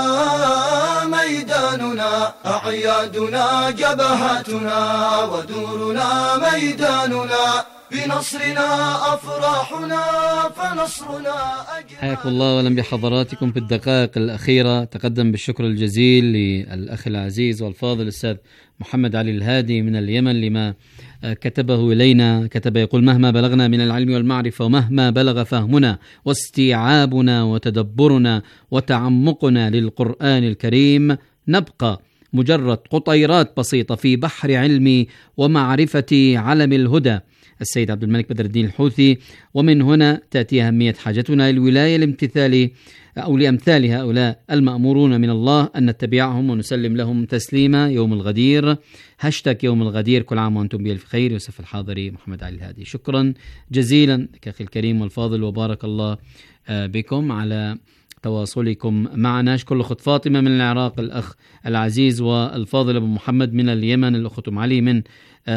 ميداننا، أعيادنا جبهاتنا ودورنا ميداننا، بنصرنا أفراحنا فنصرنا أجمل. حياكم الله ولم بحضراتكم. في الدقائق الأخيرة تقدم بالشكر الجزيل للأخ العزيز والفاضل الأستاذ محمد علي الهادي من اليمن لما كتبه إلينا. كتب يقول: مهما بلغنا من العلم والمعرفة ومهما بلغ فهمنا واستيعابنا وتدبرنا وتعمقنا للقرآن الكريم، نبقى مجرد قطيرات بسيطة في بحر علم ومعرفة علم الهدى السيد عبد الملك بدر الدين الحوثي. ومن هنا تأتي أهمية حاجتنا للولاية لامتثال أو لأمثال هؤلاء المأمورون من الله أن نتبعهم ونسلم لهم تسليما يوم الغدير. هاشتاج يوم الغدير. كل عام وأنتم بألف خير. يوسف الحاضري، محمد علي الهادي. شكرا جزيلا لك أخي الكريم والفاضل، وبارك الله بكم على تواصلكم معنا. أشكر الأخت فاطمة من العراق، الأخ العزيز والفاضل أبو محمد من اليمن، الأخت أم علي من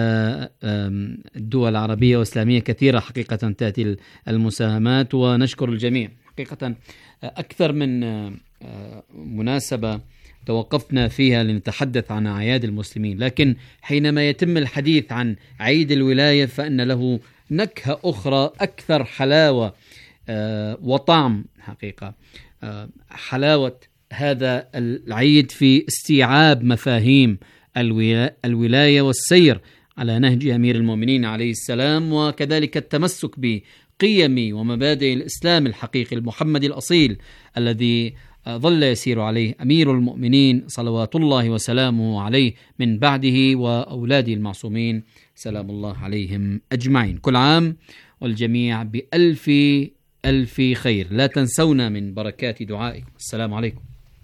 الدول العربية والإسلامية كثيرة حقيقة تأتي المساهمات، ونشكر الجميع. حقيقة أكثر من مناسبة توقفنا فيها لنتحدث عن أعياد المسلمين، لكن حينما يتم الحديث عن عيد الولاية فإن له نكهة أخرى أكثر حلاوة وطعم. حقيقة حلاوة هذا العيد في استيعاب مفاهيم الولاية والسير على نهج أمير المؤمنين عليه السلام، وكذلك التمسك بقيم ومبادئ الإسلام الحقيقي المحمدي الأصيل الذي ظل يسير عليه أمير المؤمنين صلوات الله وسلامه عليه من بعده وأولاده المعصومين سلام الله عليهم أجمعين. كل عام والجميع بألف ألف خير. لا تنسونا من بركات دعائكم. السلام عليكم.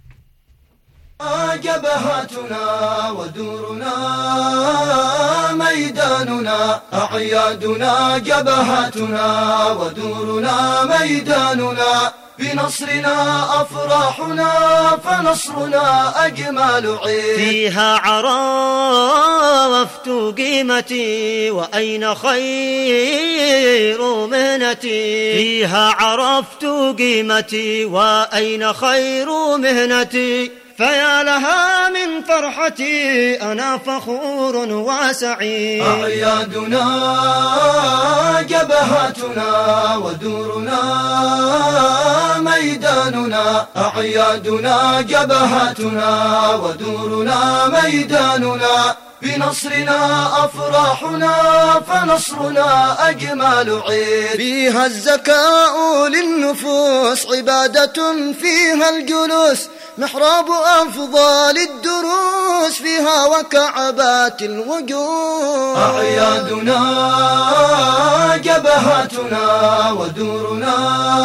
جبهاتنا ودورنا ميداننا، أعيادنا جبهاتنا ودورنا ميداننا، بنصرنا أفراحنا فنصرنا أجمل عيد، فيها عرفت قيمتي وأين خير مهنتي، فيها عرفت قيمتي وأين خير مهنتي، فيا لها من فرحتي أنا فخور وسعيد. أعيادنا جبهاتنا ودورنا ميداننا، أعيادنا جبهاتنا ودورنا ميداننا، بنصرنا أفراحنا فنصرنا أجمل عيد، فيها الزكاء للنفوس عبادة، فيها الجلوس محراب أفضل الدروس، فيها وكعبات الوجود. أعيادنا جبهاتنا ودورنا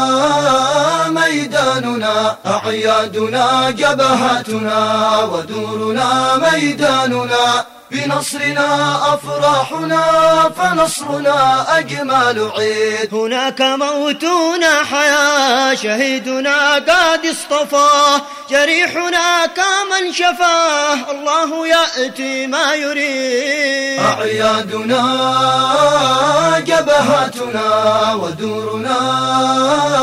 ميداننا، أعيادنا جبهاتنا ودورنا ميداننا، بنصرنا أفراحنا فنصرنا أجمل عيد، هناك موتنا حياة شهيدنا قد اصطفاه، جريحنا كمن شفاه الله يأتي ما يريد. أعيادنا جبهاتنا ودورنا